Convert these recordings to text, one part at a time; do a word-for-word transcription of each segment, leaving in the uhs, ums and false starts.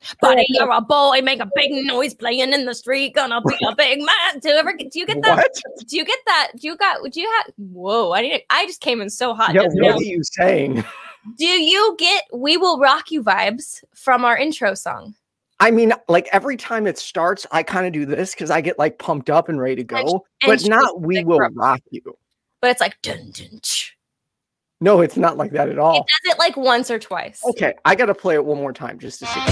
Buddy, you're a boy, make a big noise playing in the street, gonna be a big man. Do you ever do you get that? What? Do you get that? Do you got do you have whoa, I didn't I just came in so hot. Yeah, just what now. are you saying? Do you get We Will Rock You vibes from our intro song? I mean, like every time it starts, I kind of do this because I get like pumped up and ready to go, And, but and not We Will Rock You. But it's like dun, dun, ch. No, it's not like that at all. It does it like once or twice. Okay, I got to play it one more time just to see.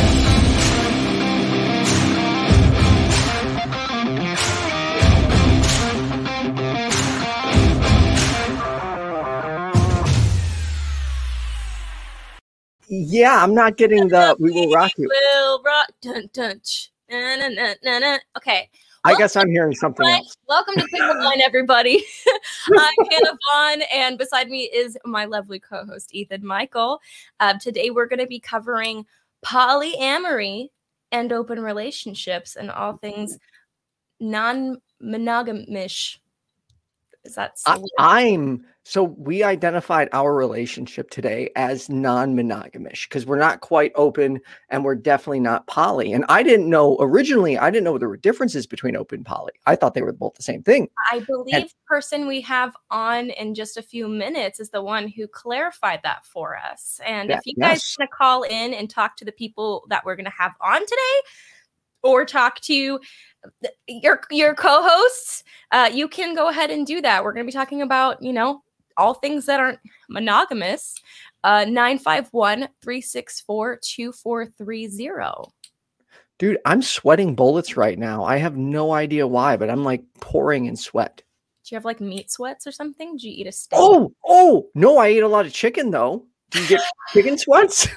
Yeah, I'm not getting the We Will Rock You. Will rock, dun, dun, ch. Na, na, na, na, na. Okay. I guess I'm hearing something Hi. else. Welcome to Pick the Line, everybody. I'm Hannah Vaughn, and beside me is my lovely co-host, Ethan Michael. Uh, today, we're going to be covering polyamory and open relationships and all things non-monogamish. Is that so I, I'm so we identified our relationship today as non-monogamish because we're not quite open and we're definitely not poly. And I didn't know originally, I didn't know there were differences between open and poly. I thought they were both the same thing. I believe and, the person we have on in just a few minutes is the one who clarified that for us. And that, if you guys yes. want to call in and talk to the people that we're going to have on today, or talk to your your co-hosts, uh, you can go ahead and do that. We're going to be talking about, you know, all things that aren't monogamous. Uh, nine five one, three six four, two four three zero. Dude, I'm sweating bullets right now. I have no idea why, but I'm like pouring in sweat. Do you have like meat sweats or something? Did you eat a steak? Oh, oh, no, I ate a lot of chicken though. Do you get chicken sweats?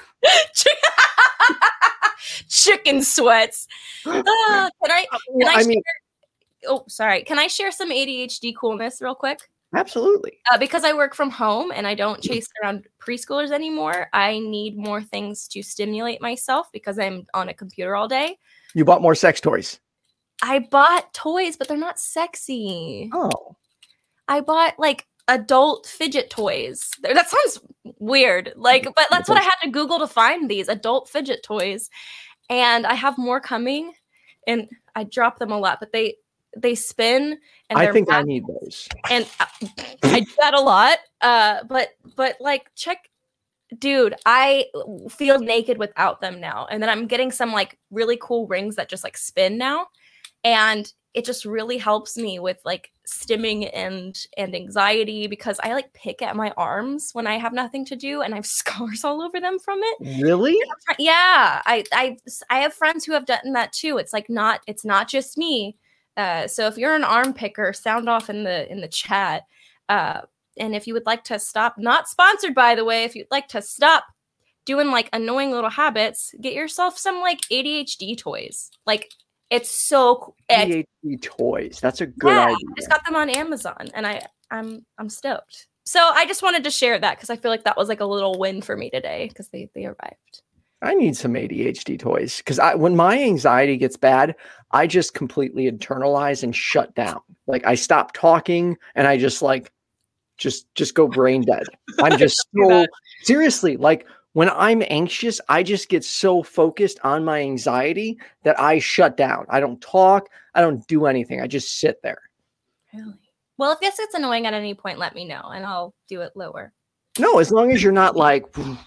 Chicken sweats. Uh, can I? Can I, I share, mean, oh, sorry. Can I share some A D H D coolness real quick? Absolutely. Uh, because I work from home and I don't chase around preschoolers anymore, I need more things to stimulate myself because I'm on a computer all day. You bought more sex toys. I bought toys, but they're not sexy. Oh. I bought like adult fidget toys. That sounds weird. Like, but that's what I had to Google to find these adult fidget toys. And I have more coming, and I drop them a lot, but they they spin. And I think wrapped, I need those. And I do that a lot. Uh, but but like check, dude, I feel naked without them now. And then I'm getting some like really cool rings that just like spin now, and it just really helps me with like stimming and and anxiety because I like pick at my arms when I have nothing to do and I have scars all over them from it. Really? Yeah, I I I have friends who have done that too. It's like not it's not just me. Uh, so if you're an arm picker, sound off in the in the chat. Uh, and if you would like to stop, not sponsored by the way, if you'd like to stop doing like annoying little habits, get yourself some like A D H D toys. Like it's so cool. A D H D toys. That's a good yeah, idea. I just got them on Amazon and I I'm I'm stoked. So I just wanted to share that because I feel like that was like a little win for me today because they they arrived. I need some A D H D toys because I when my anxiety gets bad, I just completely internalize and shut down. Like I stop talking and I just like just just go brain dead. I'm just so seriously like when I'm anxious, I just get so focused on my anxiety that I shut down. I don't talk. I don't do anything. I just sit there. Really? Well, if this gets annoying at any point, let me know and I'll do it lower. No, as long as you're not like.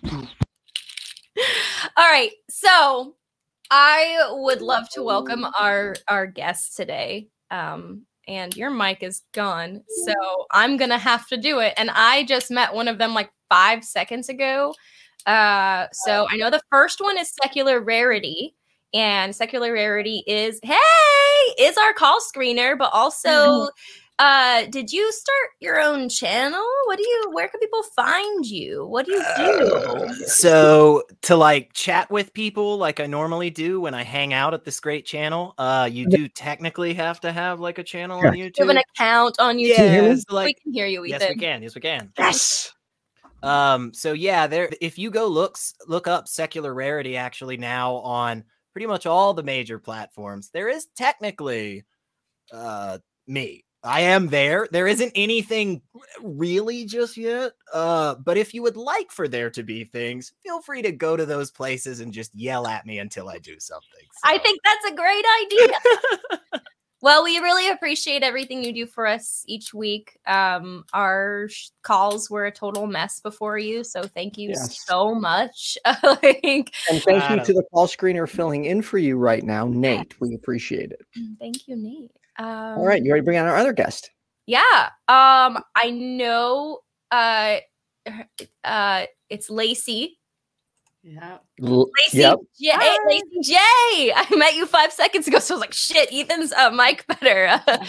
All right. So I would love to welcome our, our guest today. Um, and your mic is gone. So I'm going to have to do it. And I just met one of them like five seconds ago. Uh, so I know the first one is Secular Rarity, and Secular Rarity is, hey, is our call screener, but also, uh, did you start your own channel? What do you, where can people find you? What do you do? Uh, so to like chat with people like I normally do when I hang out at this great channel, uh, you do technically have to have like a channel on YouTube. You have an account on YouTube. Yeah, so, like, we can hear you, Ethan. Yes, we can. Yes, we can. Yes. Um, so yeah, there, if you go looks, look up Secular Rarity actually now on pretty much all the major platforms, there is technically, uh, me. I am there. There isn't anything really just yet. Uh, but if you would like for there to be things, feel free to go to those places and just yell at me until I do something. So. I think that's a great idea. Well, we really appreciate everything you do for us each week. Um, our sh- calls were a total mess before you, so thank you Yes. so much. like, And thank you Adam. to the call screener filling in for you right now, Nate. We appreciate it. thank you, Nate. Um, All right, you ready to bring on our other guest? Yeah. Um, I know. Uh, uh, it's Lacey. Yeah. L- Lacey Yep. J. Lacey J. I met you five seconds ago, so I was like, "Shit, Ethan's uh, mic better."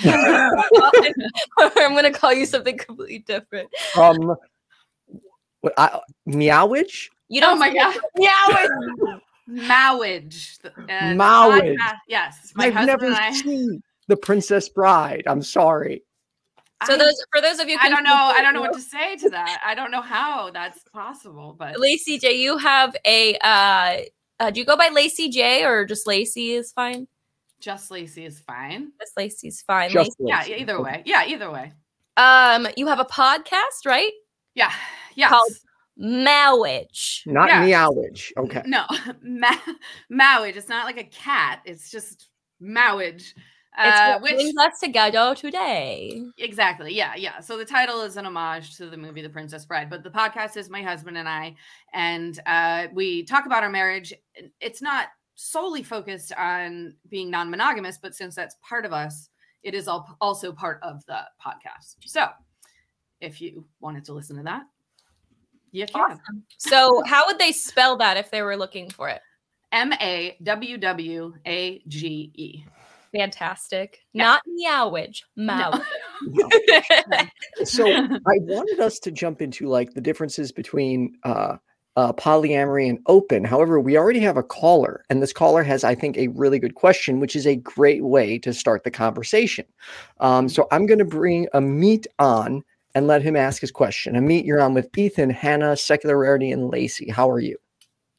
I'm gonna call you something completely different. From what I Meowage? You don't. Oh my say- God. Yeah. Mowage. The- uh, the Mowage. podcast- Yes. My I've husband never and I. seen The Princess Bride. I'm sorry. So I- those for those of you, I don't know. I don't know confused, what to say to that. I don't know how that's possible, but Lacey J, you have a. Uh, uh, do you go by Lacey J or just Lacey is fine? just Lacey is fine. Just Lacey's fine. Just Lacey. Yeah, Lacey. either Okay. way. Yeah, either way. Um, you have a podcast, right? Yeah. Yes. Called Mowage. Not Yeah. Meowage. Okay. No, ma- Mowage. It's not like a cat. It's just Mowage. It's Uh, what which brings us together today. exactly, yeah, yeah. So the title is an homage to the movie The Princess Bride, but the podcast is my husband and I, and uh, we talk about our marriage. It's not solely focused on being non-monogamous, but since that's part of us, it is all, also part of the podcast. So if you wanted to listen to that, you can. Awesome. So, how would they spell that if they were looking for it? M A W W A G E. Fantastic. Yeah. Not Meowage. Mowage. So I wanted us to jump into like the differences between uh, uh, polyamory and open. However, we already have a caller, and this caller has, I think, a really good question, which is a great way to start the conversation. Um, so I'm going to bring Amit on and let him ask his question. Amit, you're on with Ethan, Hannah, Secular Rarity, and Lacey. How are you?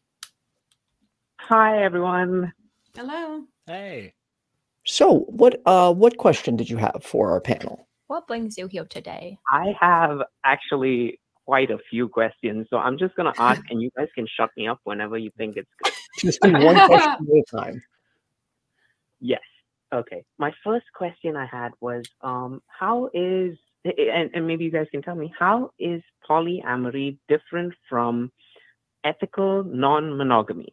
Hi, everyone. Hello. Hey. So what uh, what question did you have for our panel? What brings you here today? I have actually quite a few questions, so I'm just going to ask, and you guys can shut me up whenever you think it's good. Just do one question at a time. Yes. Okay. My first question I had was, um, how is, and, and maybe you guys can tell me, how is polyamory different from ethical non-monogamy?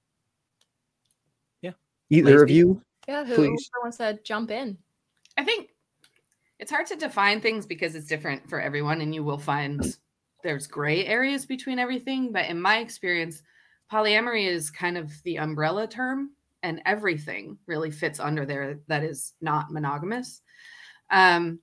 Either of Lacey? you? Yeah, who Please. wants to jump in? I think it's hard to define things because it's different for everyone, and you will find there's gray areas between everything. But in my experience, polyamory is kind of the umbrella term, and everything really fits under there that is not monogamous. Um,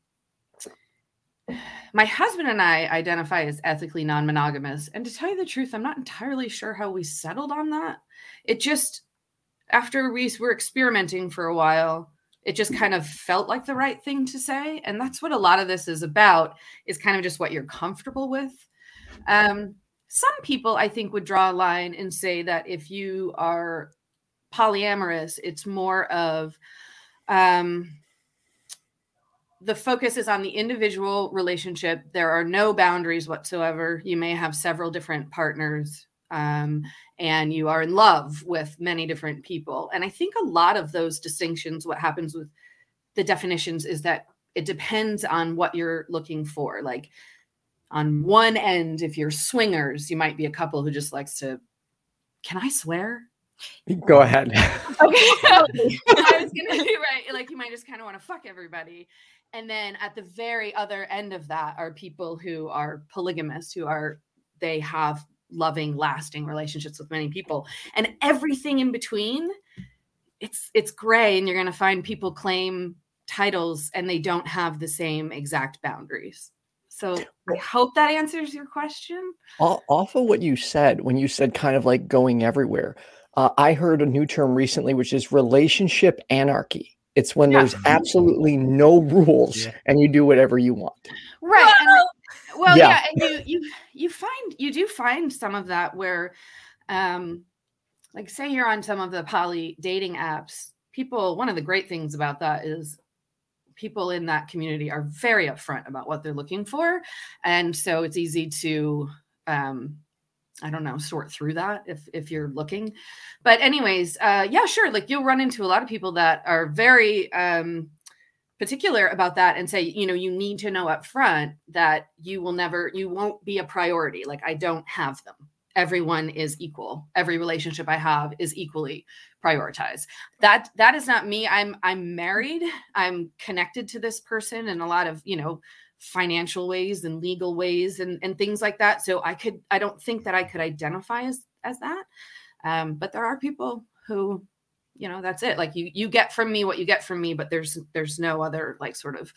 my husband and I identify as ethically non-monogamous, and to tell you the truth, I'm not entirely sure how we settled on that. It just, after we were experimenting for a while, it just kind of felt like the right thing to say. And that's what a lot of this is about, is kind of just what you're comfortable with. Um, some people, I think, would draw a line and say that if you are polyamorous, it's more of um, the focus is on the individual relationship. There are no boundaries whatsoever. You may have several different partners. Um, and you are in love with many different people. And I think a lot of those distinctions, what happens with the definitions is that it depends on what you're looking for. Like on one end, if you're swingers, you might be a couple who just likes to, can I swear? Go ahead. Okay. I was going to be right. Like you might just kind of want to fuck everybody. And then at the very other end of that are people who are polygamous, who are, they have loving, lasting relationships with many people, and everything in between. It's it's gray, and you're going to find people claim titles and they don't have the same exact boundaries. So I hope that answers your question. Off of what you said, when you said kind of like going everywhere, uh, I heard a new term recently, which is relationship anarchy. It's when Yeah. there's absolutely no rules Yeah. and you do whatever you want. Right. And, well, Yeah. yeah, and you you you find you do find some of that where, um, like say you're on some of the poly dating apps. People, one of the great things about that is people in that community are very upfront about what they're looking for. And so it's easy to, um, I don't know, sort through that if, if you're looking. But anyways, uh, yeah, sure. Like you'll run into a lot of people that are very um, particular about that and say, you know, you need to know up front that you will never, you won't be a priority. Like I don't have them. Everyone is equal. Every relationship I have is equally prioritized. That that is not me. I'm I'm married. I'm connected to this person in a lot of, you know, financial ways and legal ways and, and things like that. So I could I don't think that I could identify as as that. Um, but there are people who, you know, that's it. Like you you get from me what you get from me, but there's there's no other like sort of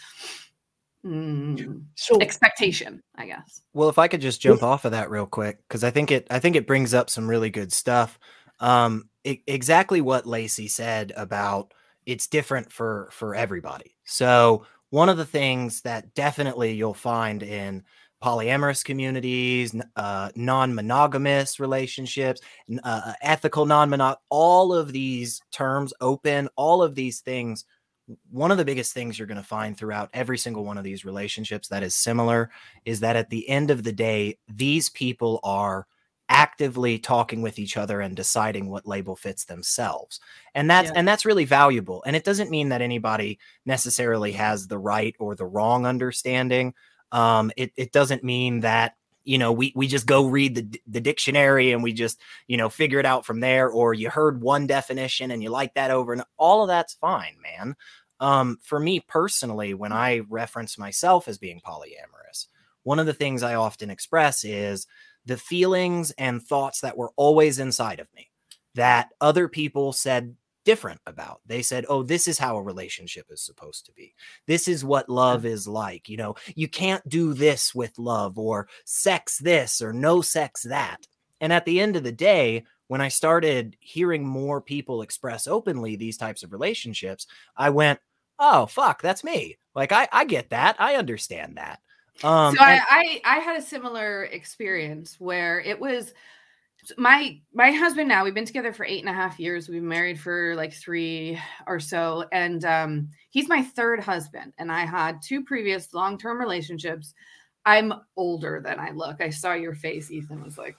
Mm, so expectation, I guess. Well, if I could just jump off of that real quick, because I think it I think it brings up some really good stuff. Um, it, exactly what Lacey said about it's different for for everybody. So one of the things that definitely you'll find in polyamorous communities, uh, non-monogamous relationships, uh, ethical non-monog, all of these terms, open, all of these things. One of the biggest things you're going to find throughout every single one of these relationships that is similar is that at the end of the day, these people are actively talking with each other and deciding what label fits themselves. And that's, yeah. and that's really valuable. And it doesn't mean that anybody necessarily has the right or the wrong understanding. Um, it, it doesn't mean that, you know, we, we just go read the, the dictionary and we just, you know, figure it out from there, or you heard one definition and you like that over, and all of that's fine, man. Um, for me personally, when I reference myself as being polyamorous, one of the things I often express is the feelings and thoughts that were always inside of me that other people said different about. They said, oh, this is how a relationship is supposed to be. This is what love is like. You know, you can't do this with love, or sex this or no sex that. And at the end of the day, when I started hearing more people express openly these types of relationships, I went, oh, fuck, that's me. Like, I, I get that. I understand that. Um, so I, I, I had a similar experience where it was, My my husband now, we've been together for eight and a half years. We've been married for like three or so. And um, he's my third husband. And I had two previous long-term relationships. I'm older than I look. I saw your face, Ethan. Was like,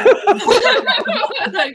like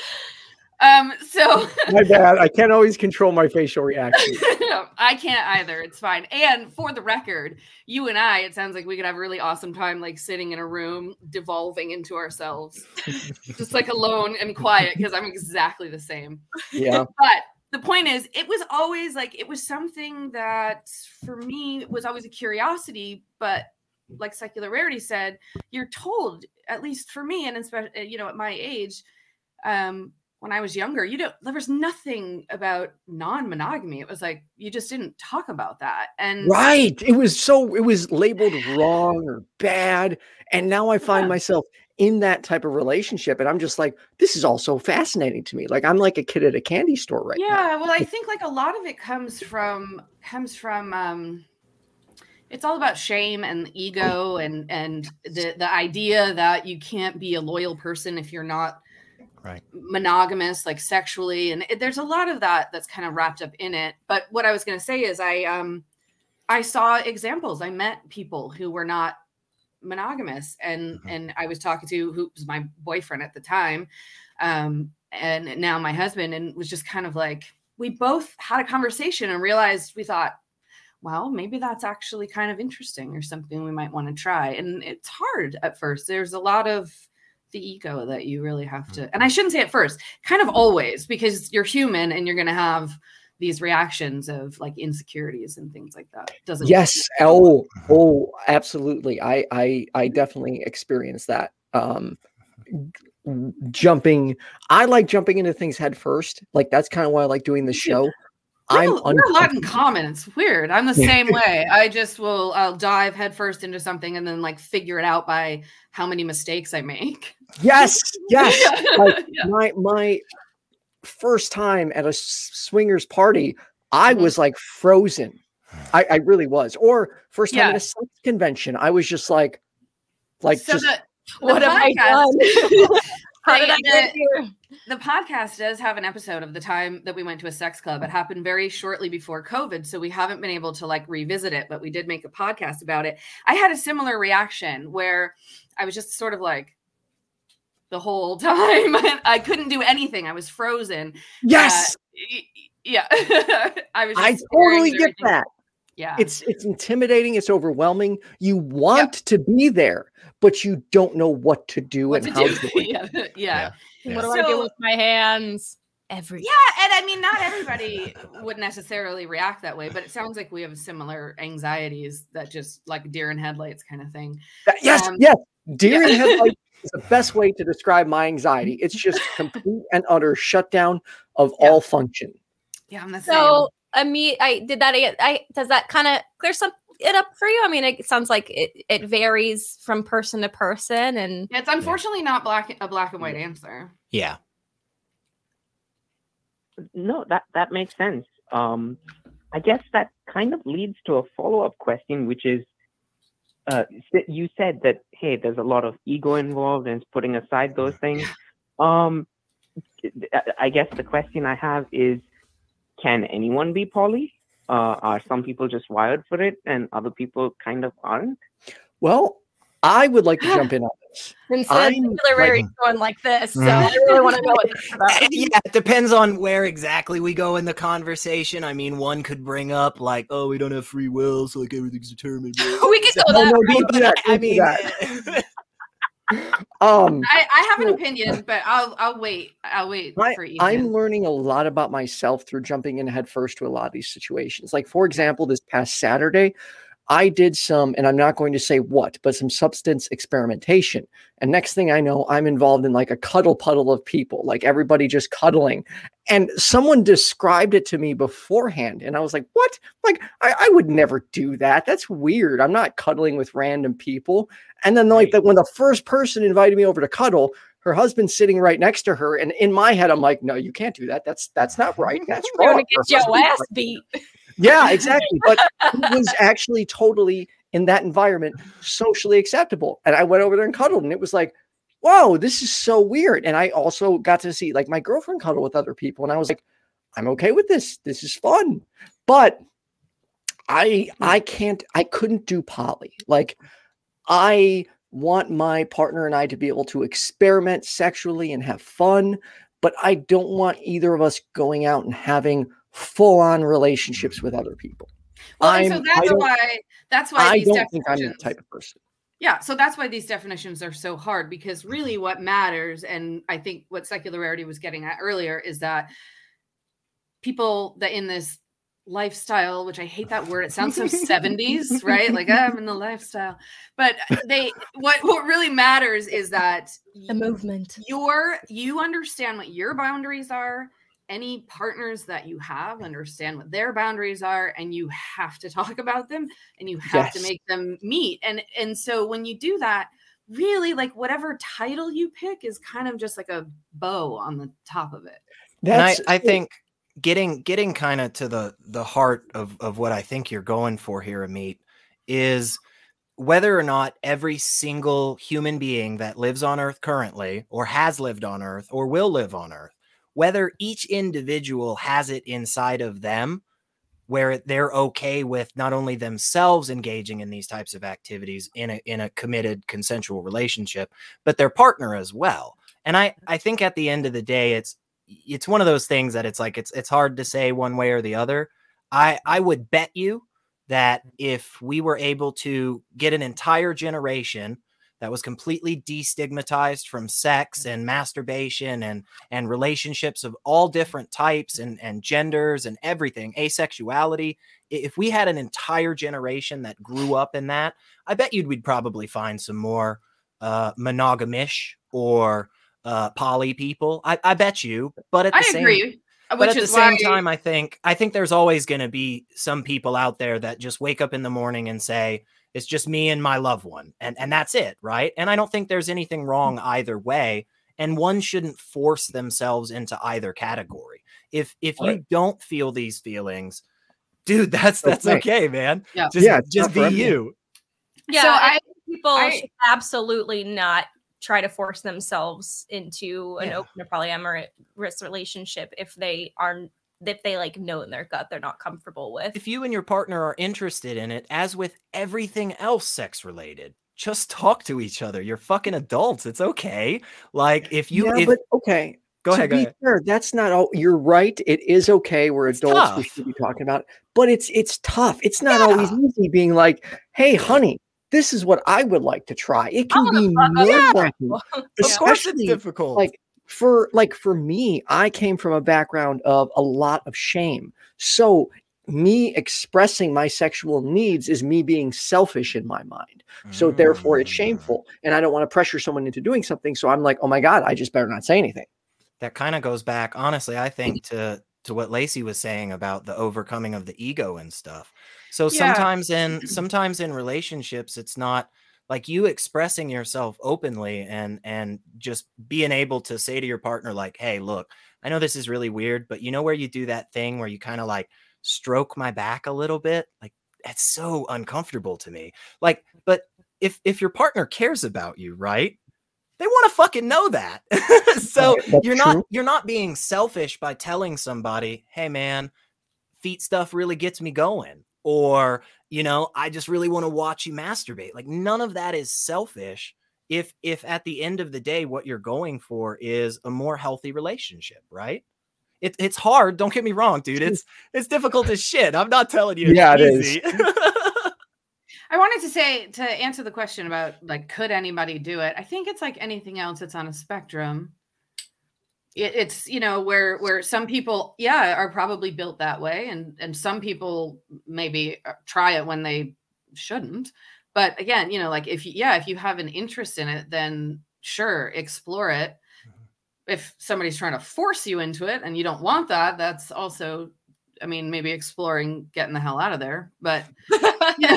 um, so my bad. I can't always control my facial reaction. No, I can't either. It's fine. And for the record, you and I, it sounds like we could have a really awesome time, like sitting in a room, devolving into ourselves, just like alone and quiet, because I'm exactly the same. Yeah. But the point is, it was always like, it was something that for me was always a curiosity, but like Secular Rarity said, you're told, at least for me, and especially, you know, at my age, um, when I was younger, you don't, there was nothing about non-monogamy. It was like, you just didn't talk about that. And right. It was so, it was labeled wrong or bad. And now I find yeah. myself in that type of relationship. And I'm just like, this is all so fascinating to me. Like, I'm like a kid at a candy store right yeah, now. Yeah. Well, I think like a lot of it comes from, comes from, um, it's all about shame and ego and, and the, the idea that you can't be a loyal person if you're not right. monogamous, like sexually. And it, there's a lot of that that's kind of wrapped up in it. But what I was going to say is I, um, I saw examples. I met people who were not monogamous, and, mm-hmm. and I was talking to who was my boyfriend at the time. Um, and now my husband, and was just kind of like, we both had a conversation and realized we thought, well, maybe that's actually kind of interesting or something we might want to try. And it's hard at first. There's a lot of the ego that you really have to, and I shouldn't say at first, kind of always, because you're human and you're going to have these reactions of like insecurities and things like that. Doesn't yes. Oh, oh, absolutely. I, I, I definitely experienced that. Um, jumping. I like jumping into things head first. Like, that's kind of why I like doing the show. I'm we're un- a lot in common. It's weird. I'm the same way. I just will, I'll dive headfirst into something and then like figure it out by how many mistakes I make. Yes. Yes. Like yeah. my, my first time at a swingers party, I mm-hmm. was like frozen. I, I really was. Or first time yeah. at a sex convention, I was just like, like, so just the, what have I done? How did I the, get here? The podcast does have an episode of the time that we went to a sex club. It happened very shortly before COVID, so we haven't been able to like revisit it, but we did make a podcast about it. I had a similar reaction where I was just sort of like the whole time. I couldn't do anything. I was frozen. Yes. Uh, yeah. I was. Just I totally get everything. that. Yeah. It's it's intimidating. It's overwhelming. You want Yep. to be there, but you don't know what to do What and to how do. to. yeah. yeah. Yeah. Yeah. What do I do So- with my hands? Everything. Yeah, and I mean, not everybody would necessarily react that way, but it sounds like we have similar anxieties that just like deer in headlights kind of thing. That- yes, Um, yes. Deer yeah. in headlights is the best way to describe my anxiety. It's just complete and utter shutdown of Yeah. all function. Yeah, I'm the same. So, I mean, I did that. I, I does that kind of clear some it up for you? I mean, it sounds like it, it varies from person to person, and Yeah, it's unfortunately not black a black and white answer. Yeah. No, that that makes sense. Um, I guess that kind of leads to a follow-up question, which is, uh, s- you said that hey, there's a lot of ego involved, and putting aside those things. Um, I- I guess the question I have is, can anyone be poly? Uh, are some people just wired for it, and other people kind of aren't? Well, I would like to jump in on this. instead I'm of Larry's going like this. So I really want to know what this is about. Yeah, it depends on where exactly we go in the conversation. I mean, one could bring up like, "Oh, we don't have free will, so like everything's determined." We could go No, that no, route. don't do that. I Don't do mean, that. Um, I, I have an So- opinion, but I'll I'll wait. I'll wait I, for Ethan. I'm learning a lot about myself through jumping in head first to a lot of these situations. Like, for example, this past Saturday, I did some, and I'm not going to say what, but some substance experimentation. And next thing I know, I'm involved in like a cuddle puddle of people, like everybody just cuddling. And someone described it to me beforehand. And I was like, what? Like, I, I would never do that. That's weird. I'm not cuddling with random people. And then like that when the first person invited me over to cuddle, her husband's sitting right next to her. And in my head, I'm like, no, you can't do that. That's that's not right. That's You're wrong. gonna get your ass beat. Yeah, exactly. But it was actually totally in that environment socially acceptable. And I went over there and cuddled, and it was like, whoa, this is so weird. And I also got to see like my girlfriend cuddle with other people. And I was like, I'm okay with this. This is fun. But I I can't, I couldn't do poly. Like I want my partner and I to be able to experiment sexually and have fun, but I don't want either of us going out and having full-on relationships with other people. well, and so I'm- I that's don't- why that's why I these don't think I'm that definitions. type of person. Yeah, so that's why these definitions are so hard, because really what matters, and I think what secularity was getting at earlier, is that people that in this lifestyle, which I hate that word, it sounds so seventies, right? Like I'm in the lifestyle. But they what what really matters is that The movement. your you understand what your boundaries are. Any partners that you have understand what their boundaries are, and you have to talk about them, and you have to Yes. make them meet. And and so when you do that, really, like whatever title you pick is kind of just like a bow on the top of it. And I, That's I think getting getting kind of to the the heart of of what I think you're going for here, Amit, is whether or not every single human being that lives on Earth currently, or has lived on Earth, or will live on Earth, whether each individual has it inside of them where they're okay with not only themselves engaging in these types of activities in a in a committed consensual relationship, but their partner as well. And I I think at the end of the day, it's it's one of those things that it's like it's it's hard to say one way or the other. I I would bet you that if we were able to get an entire generation that was completely destigmatized from sex and masturbation and and relationships of all different types and and genders and everything, asexuality, if we had an entire generation that grew up in that, I bet you'd we'd probably find some more uh monogamish or uh poly people. I, I bet you, but at the I same agree. but Which at the is same why time, I think I think there's always going to be some people out there that just wake up in the morning and say, it's just me and my loved one, and and that's it, right? And I don't think there's anything wrong either way, and one shouldn't force themselves into either category. If if you Right. don't feel these feelings, dude, that's that's Okay. okay, man. Yeah. Just Yeah, it's just not be for everyone. you. Yeah, So I I- think people I- should absolutely not try to force themselves into an Yeah. open or polyamorous relationship if they are if they like know in their gut they're not comfortable with. If you and your partner are interested in it, as with everything else sex related, just talk to each other. You're fucking adults. It's okay. Like if you, yeah, if, but okay. go to ahead, go be ahead. fair, that's not all. You're right. It is okay. We're It's adults. We tough. should be talking about it. But it's it's tough. It's not Yeah. always easy being like, hey, honey, this is what I would like to try. It can wanna be fuck other nerve-wracking. people. Of course it's Especially, difficult. Like for like for me, I came from a background of a lot of shame. So me expressing my sexual needs is me being selfish in my mind. So therefore it's Mm. shameful. And I don't want to pressure someone into doing something. So I'm like, oh my God, I just better not say anything. That kind of goes back, honestly, I think to to what Lacey was saying about the overcoming of the ego and stuff. So Yeah. sometimes in sometimes in relationships, it's not like you expressing yourself openly and and just being able to say to your partner, like, hey, look, I know this is really weird, but you know where you do that thing where you kind of like stroke my back a little bit? Like, that's so uncomfortable to me. Like, but if if your partner cares about you, right? They want to fucking know that. So That's you're not true. you're not being selfish by telling somebody, hey man, feet stuff really gets me going. Or, you know, I just really want to watch you masturbate. Like none of that is selfish if if at the end of the day what you're going for is a more healthy relationship, right? It, it's hard, don't get me wrong, dude. It's it's difficult as shit. I'm not telling you it's Yeah, it is. easy. I wanted to say, to answer the question about like, could anybody do it? I think it's like anything else. It's on a spectrum. It, it's, you know, where, where some people, yeah, are probably built that way. And, and some people maybe try it when they shouldn't. But again, you know, like if you, yeah, if you have an interest in it, then sure, explore it. If somebody's trying to force you into it and you don't want that, that's also, I mean, maybe exploring getting the hell out of there. But yeah.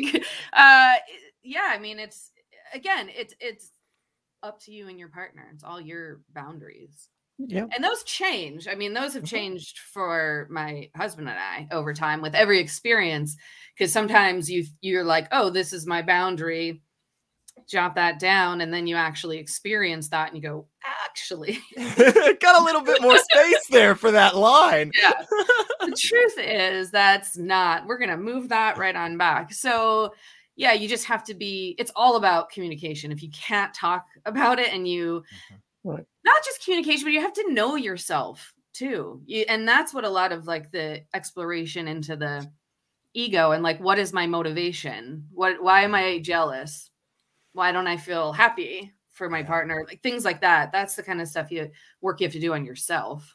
uh yeah, I mean, it's again, it's it's up to you and your partner. It's all your boundaries. Yeah. And those change. I mean, those have changed for my husband and I over time with every experience, because sometimes you you're like, oh, this is my boundary, jot that down, and then you actually experience that and you go, actually got a little bit more space there for that line. Yeah. The truth is that's not, we're going to move that right on back. So yeah, you just have to be, it's all about communication. If you can't talk about it and you, Right. not just communication, but you have to know yourself too. You, and that's what a lot of like the exploration into the ego and like, what is my motivation? What, why am I jealous? Why don't I feel happy for my Yeah. partner? Like things like that. That's the kind of stuff you work you have to do on yourself.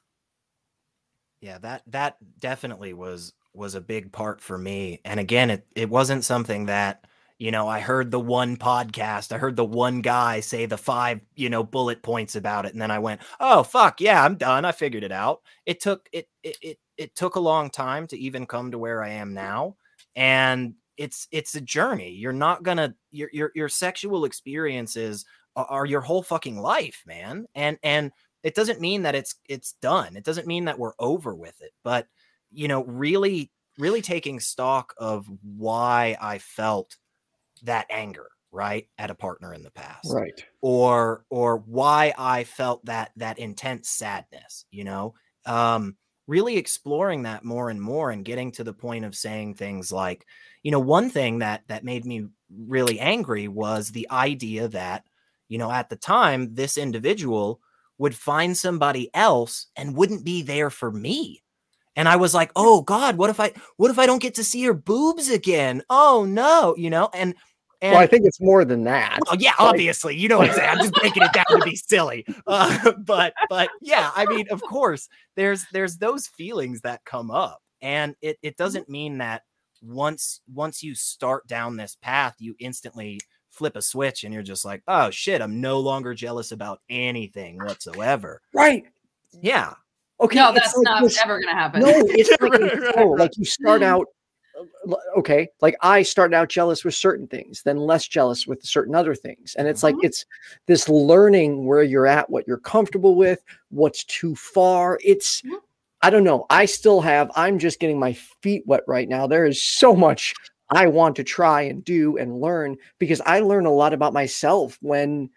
Yeah, that that definitely was was a big part for me. And again, it it wasn't something that, you know, I heard the one podcast, I heard the one guy say the five, you know, bullet points about it, and then I went, "Oh, fuck, yeah, I'm done. I figured it out." It took it it it, it took a long time to even come to where I am now, and it's it's a journey. You're not gonna your your your sexual experiences are, are your whole fucking life, man. And and it doesn't mean that it's it's done. It doesn't mean that we're over with it. But, you know, really, really taking stock of why I felt that anger, right, at a partner in the past. Right. Or or why I felt that that intense sadness, you know. Um, really exploring that more and more and getting to the point of saying things like, you know, one thing that that made me really angry was the idea that, you know, at the time, this individual would find somebody else and wouldn't be there for me. And I was like, oh God, what if I, what if I don't get to see her boobs again? Oh no, you know, and, and Well, I think it's more than that. well, yeah, obviously, you know what I'm saying. I'm just breaking it down to be silly. Uh, but, but yeah, I mean, of course, there's, there's those feelings that come up, and it, it doesn't mean that once, once you start down this path, you instantly flip a switch and you're just like, oh shit, I'm no longer jealous about anything whatsoever. Right. Yeah. Okay. No, it's that's like not this- ever going to happen. No, it's like, Right, it's right, so, right. like you start out, okay, like I started out jealous with certain things, then less jealous with certain other things. And it's like, Mhm. it's this learning where you're at, what you're comfortable with, what's too far. It's, Mhm. I don't know. I still have, I'm just getting my feet wet right now. There is so much I want to try and do and learn, because I learn a lot about myself when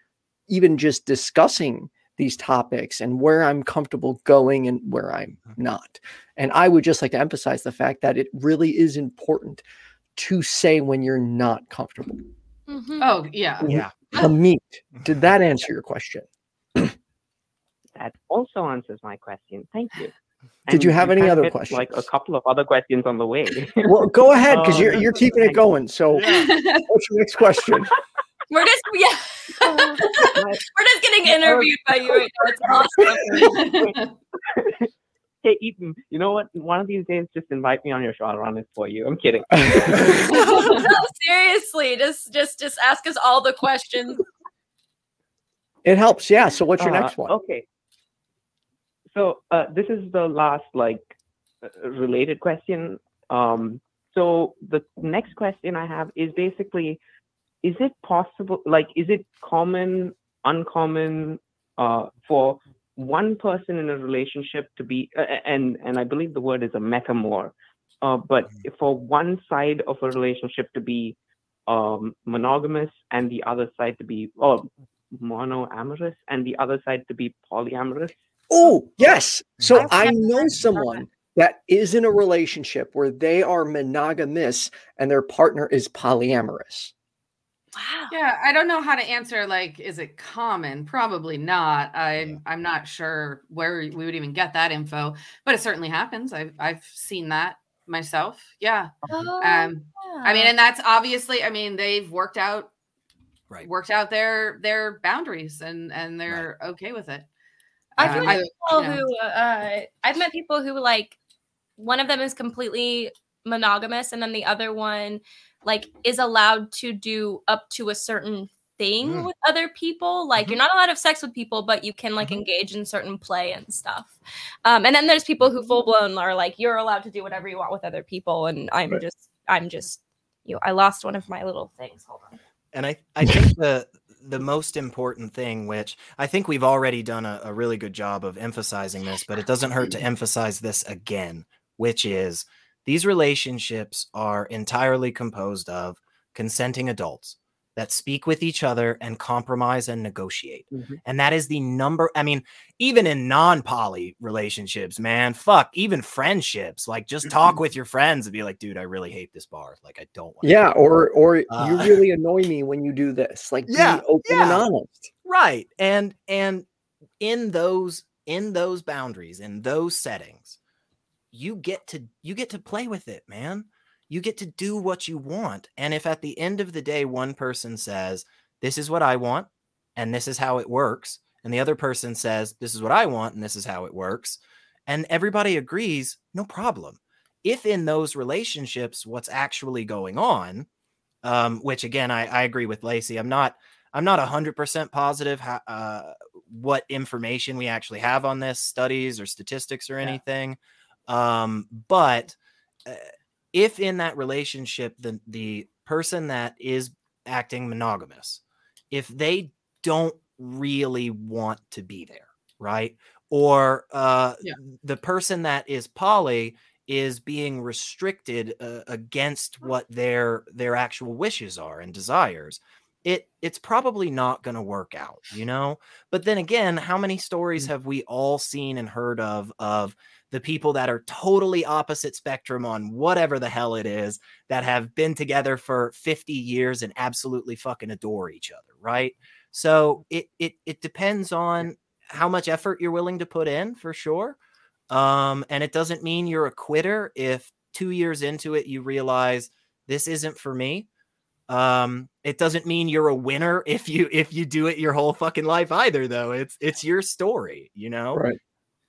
even just discussing these topics and where I'm comfortable going and where I'm not. And I would just like to emphasize the fact that it really is important to say when you're not comfortable. Mhm. Oh, yeah. Yeah. Amit, did that answer your question? That also answers my question. Thank you. Did you have any kind of other hit, questions? Like a couple of other questions on the way. Well, go ahead, because Um, you're you're keeping it going. So what's your next question? We're just yeah. my- We're just getting interviewed by you right now. It's awesome. Hey, Ethan, you know what? One of these days, just invite me on your show. I'll run it for you. I'm kidding. No, seriously, just just just ask us all the questions. It helps, yeah. So what's your Uh, next one? Okay. So uh, this is the last like uh, related question. Um, so the next question I have is basically, is it possible, like, is it common, uncommon uh, for one person in a relationship to be, uh, and and I believe the word is a metamor, uh, but for one side of a relationship to be um, monogamous and the other side to be, oh, monoamorous and the other side to be polyamorous? Oh, yes. So I've I never know heard of someone that is in a relationship where they are monogamous and their partner is polyamorous. Wow. Yeah, I don't know how to answer. Like, is it common? Probably not. I'm Yeah. I'm not sure where we would even get that info, but it certainly happens. I've I've seen that myself. Yeah. Oh, Um. I mean, yeah. and that's obviously. I mean, they've worked out Right. worked out their their boundaries and and they're okay with it. I've Uh, met I- people you know. who uh, I've met people who like one of them is completely monogamous and then the other one like is allowed to do up to a certain thing Mm. with other people. Like Mhm. you're not allowed to have sex with people, but you can like Mhm. engage in certain play and stuff. Um, and then there's people who full blown are like you're allowed to do whatever you want with other people, and I'm Right. just I'm just you know I lost one of my little things. Hold on. And I, I think the the most important thing, which I think we've already done a, a really good job of emphasizing this, but it doesn't hurt to emphasize this again, which is these relationships are entirely composed of consenting adults that speak with each other and compromise and negotiate. Mhm. And that is the number. I mean, even in non-poly relationships, man, fuck, even friendships, like just talk with your friends and be like, dude, I really hate this bar. Like, I don't want to. Yeah, or or Uh, you really annoy me when you do this. Like, Yeah, be open and yeah. honest. Right. And and in those in those boundaries, in those settings, you get to you get to play with it, man. You get to do what you want. And if at the end of the day one person says, "This is what I want and this is how it works," and the other person says, "This is what I want and this is how it works," and everybody agrees, no problem. If in those relationships what's actually going on, um, which again, I, I agree with Lacey. I'm not, I'm not a hundred percent positive how, uh, what information we actually have on this, studies or statistics or anything. Um, but uh, if in that relationship, the the person that is acting monogamous, if they don't really want to be there, right? Or uh, Yeah. the person that is poly is being restricted uh, against what their their actual wishes are and desires, it it's probably not going to work out, you know. But then again, how many stories have we all seen and heard of of the people that are totally opposite spectrum on whatever the hell it is, that have been together for fifty years and absolutely fucking adore each other, right? So it it it depends on how much effort you're willing to put in, for sure. Um, and it doesn't mean you're a quitter if two years into it you realize this isn't for me. Um, it doesn't mean you're a winner if you if you do it your whole fucking life either, though. It's it's your story, you know. Right.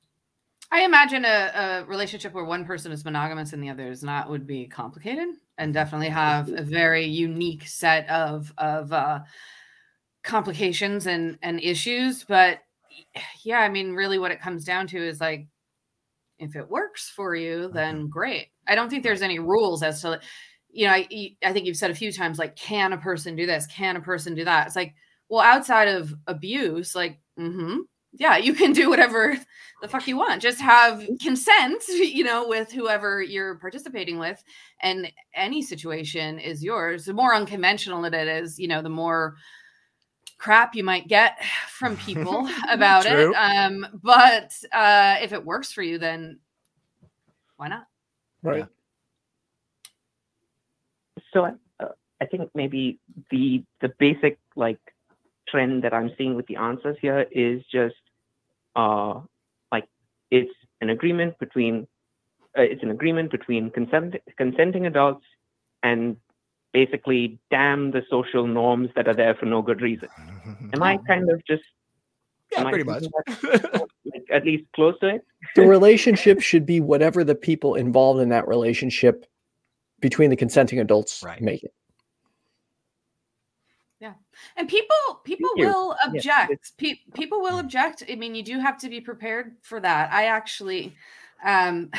I imagine a, a relationship where one person is monogamous and the other is not would be complicated and definitely have a very unique set of of uh, complications and and issues. But yeah, I mean, really, what it comes down to is like, if it works for you, then great. I don't think there's any rules as to, you know, I I think you've said a few times, like, can a person do this? Can a person do that? It's like, well, outside of abuse, like, mm-hmm. Yeah, you can do whatever the fuck you want. Just have consent, you know, with whoever you're participating with, and any situation is yours. The more unconventional it is, you know, the more crap you might get from people about True. it. Um, but uh, if it works for you, then why not? Right. So uh, I think maybe the the basic like trend that I'm seeing with the answers here is just uh like it's an agreement between uh, it's an agreement between consent consenting adults and basically damn the social norms that are there for no good reason. Am I kind of just Yeah, am I pretty much. thinking that, like, at least close to it? The relationship should be whatever the people involved in that relationship between the consenting adults Right. make it. Yeah. And people people Thank you. will Yeah, object. Pe- people will object. I mean, you do have to be prepared for that. I actually um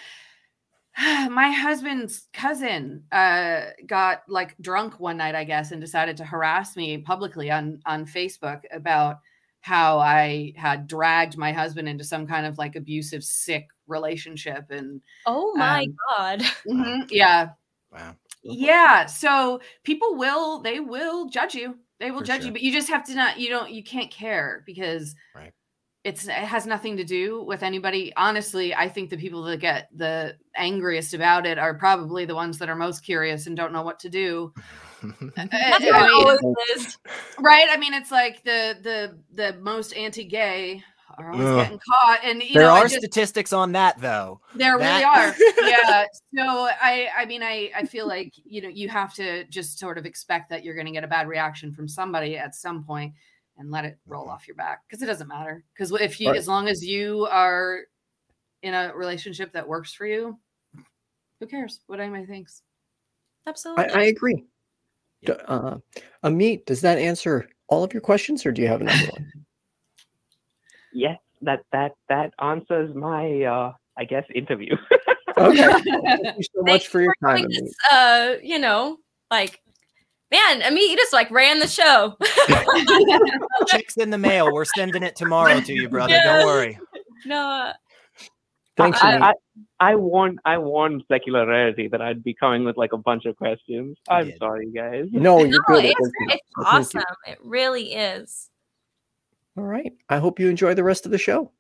my husband's cousin uh got like drunk one night, I guess, and decided to harass me publicly on on Facebook about how I had dragged my husband into some kind of like abusive, sick relationship. And Oh my um, God. mhm, yeah. Wow. Yeah. So people will, they will judge you. They will For judge sure. you, but you just have to not, you don't, you can't care because Right. it's, it has nothing to do with anybody. Honestly, I think the people that get the angriest about it are probably the ones that are most curious and don't know what to do. That's I- how I it mean, always is. right. I mean, it's like the, the, the most anti-gay are always Ugh. getting caught. And, you There know, I are just, statistics on that, though. there That- really are. Yeah. So I, I mean, I, I feel like, you know, you have to just sort of expect that you're going to get a bad reaction from somebody at some point and let it roll off your back. Cause it doesn't matter. Cause if you, Right. as long as you are in a relationship that works for you, who cares what anybody thinks? Absolutely. I, I agree. D- Uh, Amit, does that answer all of your questions, or do you have another one? Yes, that that that answers my uh I guess interview. Okay. Thank you so Thank much for your time, doing Amit. this, uh, you know, like, man, I mean, you just like ran the show. Checks in the mail. We're sending it tomorrow to you, brother. Yeah. Don't worry. No, uh, Thanks, I, Amit. I, I warned I warned Secular Rarity that I'd be coming with like a bunch of questions. You I'm did. sorry, guys. No, you're no, good. It it's, was good. it's So thank awesome. you. It really is. All right. I hope you enjoy the rest of the show.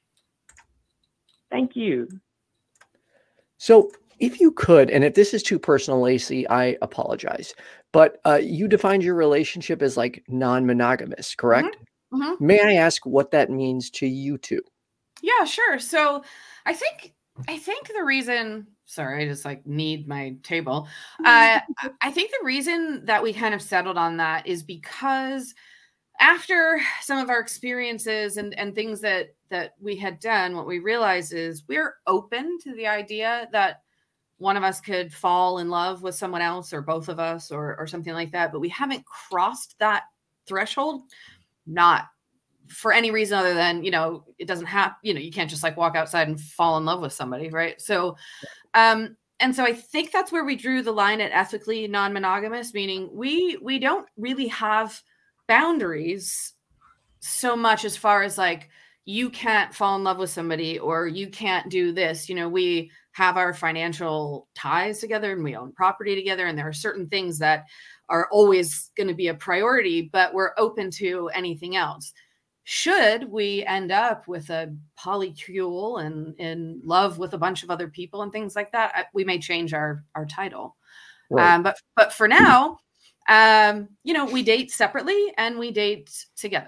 Thank you. So, if you could, and if this is too personal, Lacey, I apologize. But uh, you defined your relationship as like non-monogamous, correct? Mhm. May I ask what that means to you two? Yeah, sure. So I think I think the reason, sorry, I just like need my table. Uh, I think the reason that we kind of settled on that is because after some of our experiences and, and things that that we had done, what we realized is we're open to the idea that one of us could fall in love with someone else or both of us or or something like that, but we haven't crossed that threshold. Not for any reason other than, you know, it doesn't have, you know, you can't just like walk outside and fall in love with somebody. Right. So, um, and so I think that's where we drew the line at ethically non-monogamous, meaning we, we don't really have boundaries so much as far as like, you can't fall in love with somebody or you can't do this. You know, we have our financial ties together and we own property together. And there are certain things that are always going to be a priority, but we're open to anything else. Should we end up with a polycule and in love with a bunch of other people and things like that, we may change our our title. Right. Um, but but for now, um, you know, we date separately and we date together.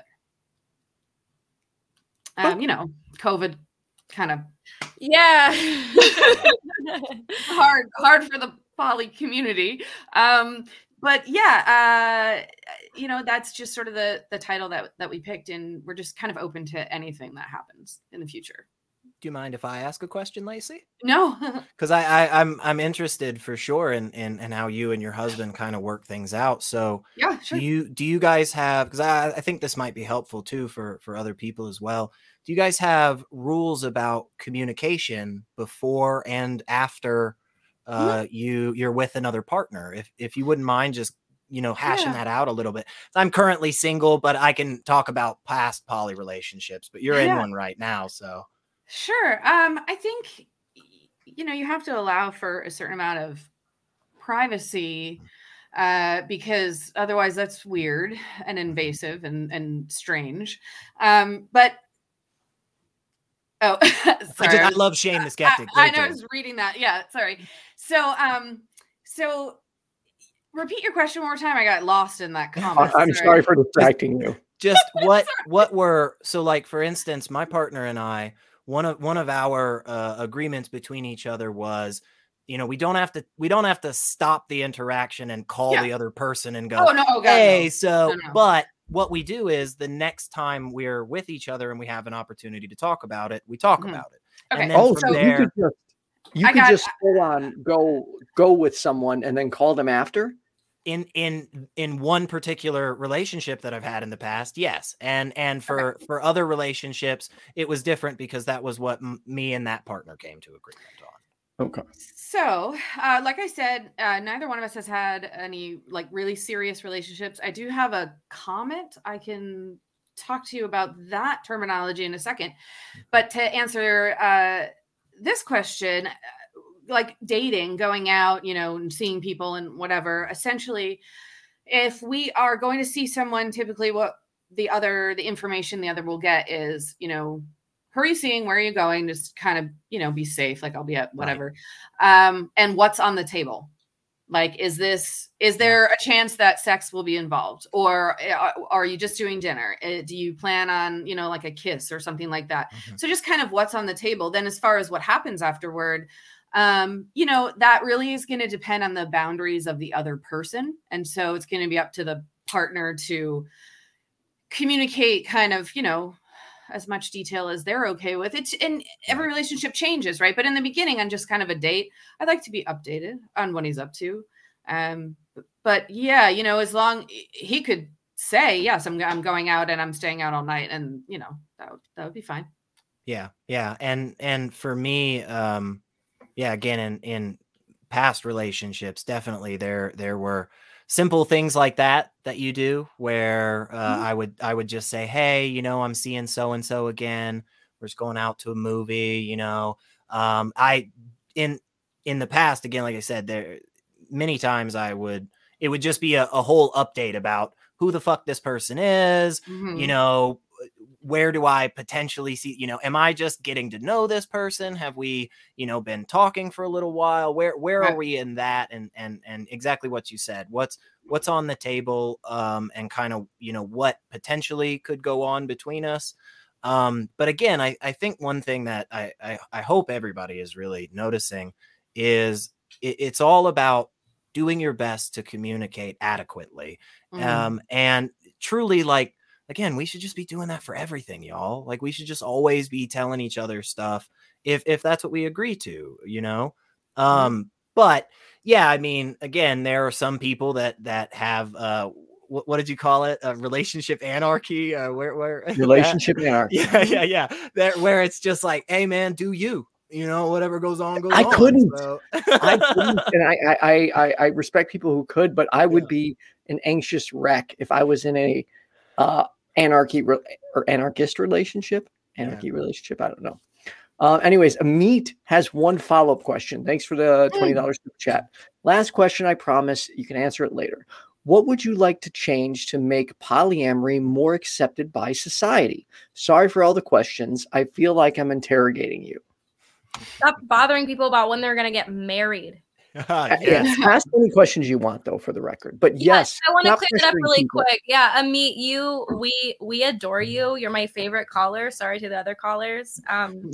Um, you know, COVID kind of Yeah. hard hard for the poly community. Um, but yeah, uh, you know, that's just sort of the the title that that we picked, and we're just kind of open to anything that happens in the future. Do you mind if I ask a question, Lacey? No. Because I, I I'm I'm interested for sure in in, in how you and your husband kind of work things out. So Yeah, sure. do you do you guys have, because I, I think this might be helpful too for for other people as well. Do you guys have rules about communication before and after uh mm-hmm. you you're with another partner? If if you wouldn't mind just, you know, hashing yeah. that out a little bit. I'm currently single, but I can talk about past poly relationships, but you're yeah. in one right now. So sure. Um, I think, you know, you have to allow for a certain amount of privacy. uh, because otherwise that's weird and invasive and, and strange. Um, but oh, sorry. I, just, I love Shane the Skeptic. I, I know I was reading that. Yeah, sorry. So, um, so repeat your question one more time. I got lost in that comment. I'm sorry, sorry for distracting you. Just what what were so like for instance, my partner and I, one of one of our uh, agreements between each other was, you know, we don't have to we don't have to stop the interaction and call yeah. the other person and go, oh no, God, hey, no. so no, no. but what we do is the next time we're with each other and we have an opportunity to talk about it, we talk mm-hmm. about it. Okay. And then oh, from so there, you could just you I could got, just full on go go with someone and then call them after. In in in one particular relationship that I've had in the past, yes, and and for okay. for other relationships, it was different because that was what m- me and that partner came to agreement on. Okay. So, uh, like I said, uh, neither one of us has had any like really serious relationships. I do have a comment. I can talk to you about that terminology in a second, but to answer uh, this question. Like dating, going out, you know, and seeing people and whatever, essentially, if we are going to see someone, typically what the other, the information the other will get is, you know, who are you seeing? Where are you going? Just kind of, you know, be safe. Like I'll be at whatever. Right. Um, and what's on the table? Like, is this, is there a chance that sex will be involved? Or are you just doing dinner? Do you plan on, you know, like a kiss or something like that? Mm-hmm. So just kind of what's on the table. Then as far as what happens afterward, Um, you know, that really is going to depend on the boundaries of the other person. And so it's going to be up to the partner to communicate kind of, you know, as much detail as they're okay with it. And every relationship changes, right? But in the beginning, on just kind of a date, I'd like to be updated on what he's up to. Um, but yeah, you know, as long he could say, yes, I'm, I'm going out and I'm staying out all night. And, you know, that would, that would be fine. Yeah. Yeah. And, and for me, um, yeah, again, in, in past relationships, definitely there there were simple things like that that you do where uh, mm-hmm. I would I would just say, hey, you know, I'm seeing so and so again. We're just going out to a movie, you know. Um, I in in the past, again, like I said, there many times I would it would just be a, a whole update about who the fuck this person is, mm-hmm. you know. Where do I potentially see, you know, am I just getting to know this person? Have we, you know, been talking for a little while? Where, where right. are we in that? And, and, and exactly what you said, what's, what's on the table, um, and kind of, you know, what potentially could go on between us. Um, but again, I, I think one thing that I, I, I hope everybody is really noticing is it, it's all about doing your best to communicate adequately. Mm. Um, and truly like, again, we should just be doing that for everything, y'all. Like we should just always be telling each other stuff if if that's what we agree to, you know. Um, mm-hmm. But yeah, I mean, again, there are some people that that have uh, what, what did you call it? Uh, relationship anarchy? Uh, where where relationship anarchy? Yeah, yeah, yeah. There, where it's just like, hey, man, do you? You know, whatever goes on goes I on. Couldn't. So. I couldn't, and I, I I I respect people who could, but I would yeah. be an anxious wreck if I was in a uh, anarchy re- or anarchist relationship, anarchy yeah. relationship. I don't know. Uh, anyways, Amit has one follow-up question. Thanks for the twenty dollars mm. chat. Last question. I promise you can answer it later. What would you like to change to make polyamory more accepted by society? Sorry for all the questions. I feel like I'm interrogating you. Stop bothering people about when they're going to get married. Uh, yes. Ask any questions you want, though, for the record. But yes, yes I want to clear it up really people. quick. Yeah, Amit, you, we, we adore you. You're my favorite caller. Sorry to the other callers. Um,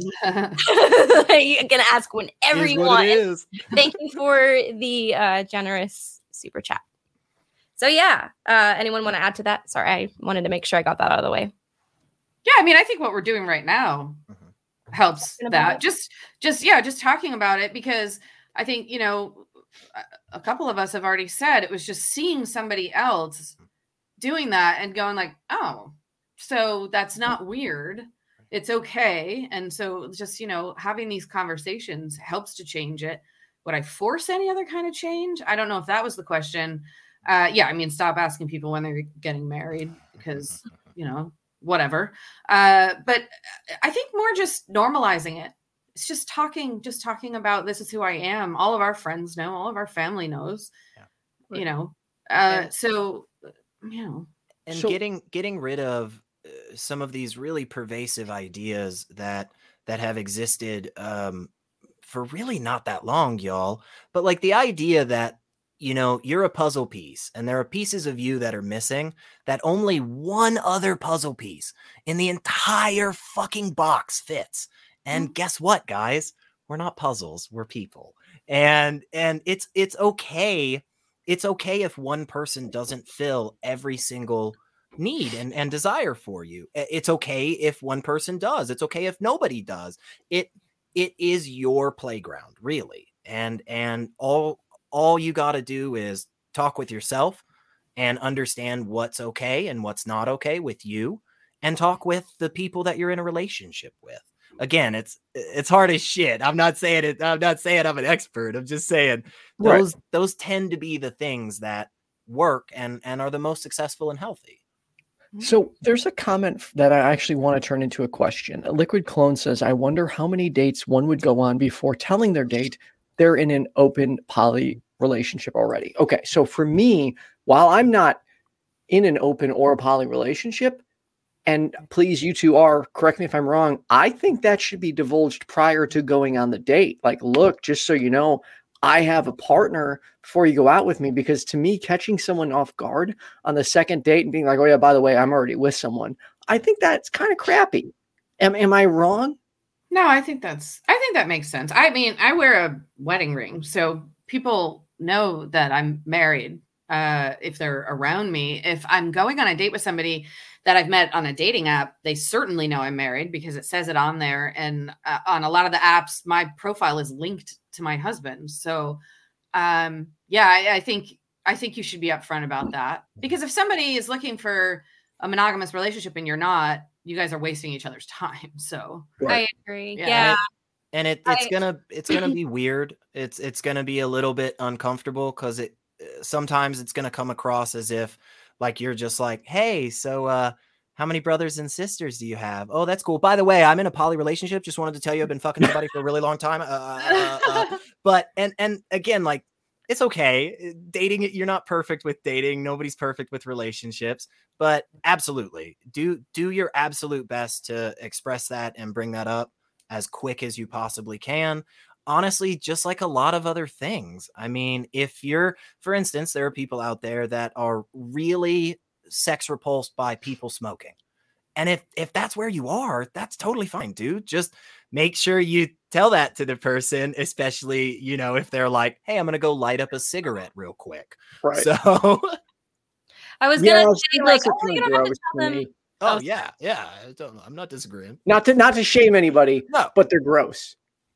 you can ask whenever you want. Thank you for the uh, generous super chat. So yeah, uh, anyone want to add to that? Sorry, I wanted to make sure I got that out of the way. Yeah, I mean, I think what we're doing right now mm-hmm. helps that. It. Just, just yeah, just talking about it because. I think, you know, a couple of us have already said it was just seeing somebody else doing that and going like, oh, so that's not weird. It's okay. And so just, you know, having these conversations helps to change it. Would I force any other kind of change? I don't know if that was the question. Uh, yeah, I mean, stop asking people when they're getting married because, you know, whatever. Uh, but I think more just normalizing it. It's just talking, just talking about this is who I am. All of our friends know, all of our family knows, yeah. you know, Uh, And- so, you know, and So- getting getting rid of uh, some of these really pervasive ideas that that have existed um, for really not that long, y'all. But like the idea that, you know, you're a puzzle piece and there are pieces of you that are missing, that only one other puzzle piece in the entire fucking box fits. And Mhm. guess what, guys? We're not puzzles, we're people. And and it's it's okay. It's okay if one person doesn't fill every single need and, and desire for you. I- It's okay if one person does. It's okay if nobody does. It it is your playground, really. And and all all you got to do is talk with yourself and understand what's okay and what's not okay with you, and talk with the people that you're in a relationship with. Again, it's it's hard as shit. I'm not saying it. I'm not saying I'm an expert. I'm just saying Right. those those tend to be the things that work and and are the most successful and healthy. So there's a comment f- that I actually want to turn into a question. A Liquid Clone says, I wonder how many dates one would go on before telling their date they're in an open poly relationship already. Okay, so for me, while I'm not in an open or a poly relationship, and please, you two are, correct me if I'm wrong, I think that should be divulged prior to going on the date. Like, look, just so you know, I have a partner before you go out with me, because to me, catching someone off guard on the second date and being like, oh yeah, by the way, I'm already with someone, I think that's kind of crappy. Am, am I wrong? no, I think that's, I think that makes sense. I mean, I wear a wedding ring, so people know that I'm married. Uh, if they're around me, if I'm going on a date with somebody that I've met on a dating app, they certainly know I'm married because it says it on there. And uh, on a lot of the apps, my profile is linked to my husband. So, um, yeah, I, I think I think you should be upfront about that, because if somebody is looking for a monogamous relationship and you're not, you guys are wasting each other's time. So, I agree. Yeah. Yeah. And it it's I- gonna it's gonna be weird. It's it's gonna be a little bit uncomfortable because it uh, sometimes it's gonna come across as if like you're just like, hey, so uh how many brothers and sisters do you have? Oh, that's cool. By the way, I'm in a poly relationship. Just wanted to tell you I've been fucking somebody for a really long time. Uh, uh, uh, uh, but and and again, like it's okay. Dating, you're not perfect with dating. Nobody's perfect with relationships. But absolutely, do do your absolute best to express that and bring that up as quick as you possibly can. Honestly, just like a lot of other things. I mean, if you're, for instance, there are people out there that are really sex repulsed by people smoking. And if if that's where you are, that's totally fine, dude. Just make sure you tell that to the person, especially, you know, if they're like, hey, I'm going to go light up a cigarette real quick. Right. So, I was Yeah, gonna it's- say like, that's oh, you kinda don't have to gross tell to them. me. oh, Oh, yeah, yeah. I don't, I'm not disagreeing. Not to not to shame anybody, No. but they're gross.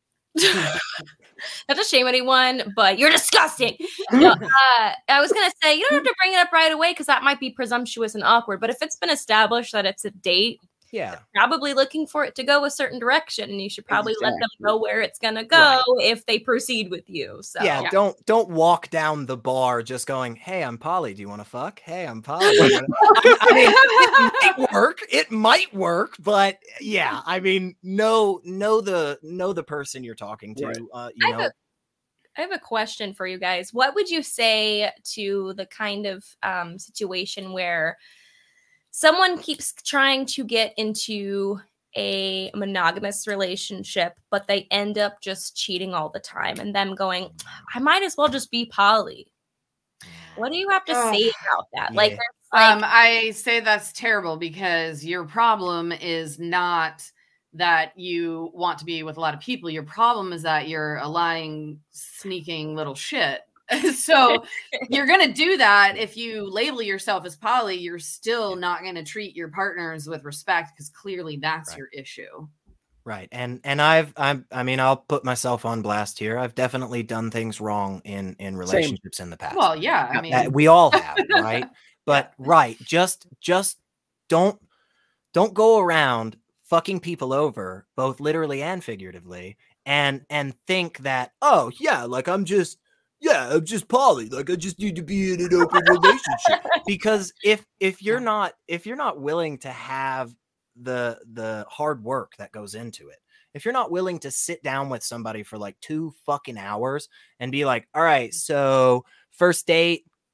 Not to shame anyone, but you're disgusting. No, uh, I was gonna say you don't have to bring it up right away because that might be presumptuous and awkward. But if it's been established that it's a date, Yeah. probably looking for it to go a certain direction, and you should probably let them Exactly. know where it's gonna go Right. if they proceed with you. So Yeah, Yeah. don't don't walk down the bar just going, "Hey, I'm Polly. Do you want to fuck? Hey, I'm Polly. do you wanna-" I, I mean, it might work. It might work, but yeah, I mean, know know the know the person you're talking to. Right. Uh, I you have know, a I have a question for you guys. What would you say to the kind of um, situation where someone keeps trying to get into a monogamous relationship, but they end up just cheating all the time and them going, I might as well just be poly? What do you have to say Ugh. about that? Like, Yeah. it's like um, I say that's terrible because your problem is not that you want to be with a lot of people. Your problem is that you're a lying, sneaking little shit. So you're going to do that. If you label yourself as poly, you're still not going to treat your partners with respect because clearly that's Right. your issue. right? And and I've I'm I mean, I'll put myself on blast here. I've definitely done things wrong in in relationships in the past. Well, yeah, I Uh, mean, we all have, right? But right, just just don't don't go around fucking people over, both literally and figuratively, and and think that, oh yeah, like I'm just yeah, I'm just poly, like I just need to be in an open relationship. Because if if you're not if you're not willing to have the the hard work that goes into it, if you're not willing to sit down with somebody for like two fucking hours and be like, all right, so first date,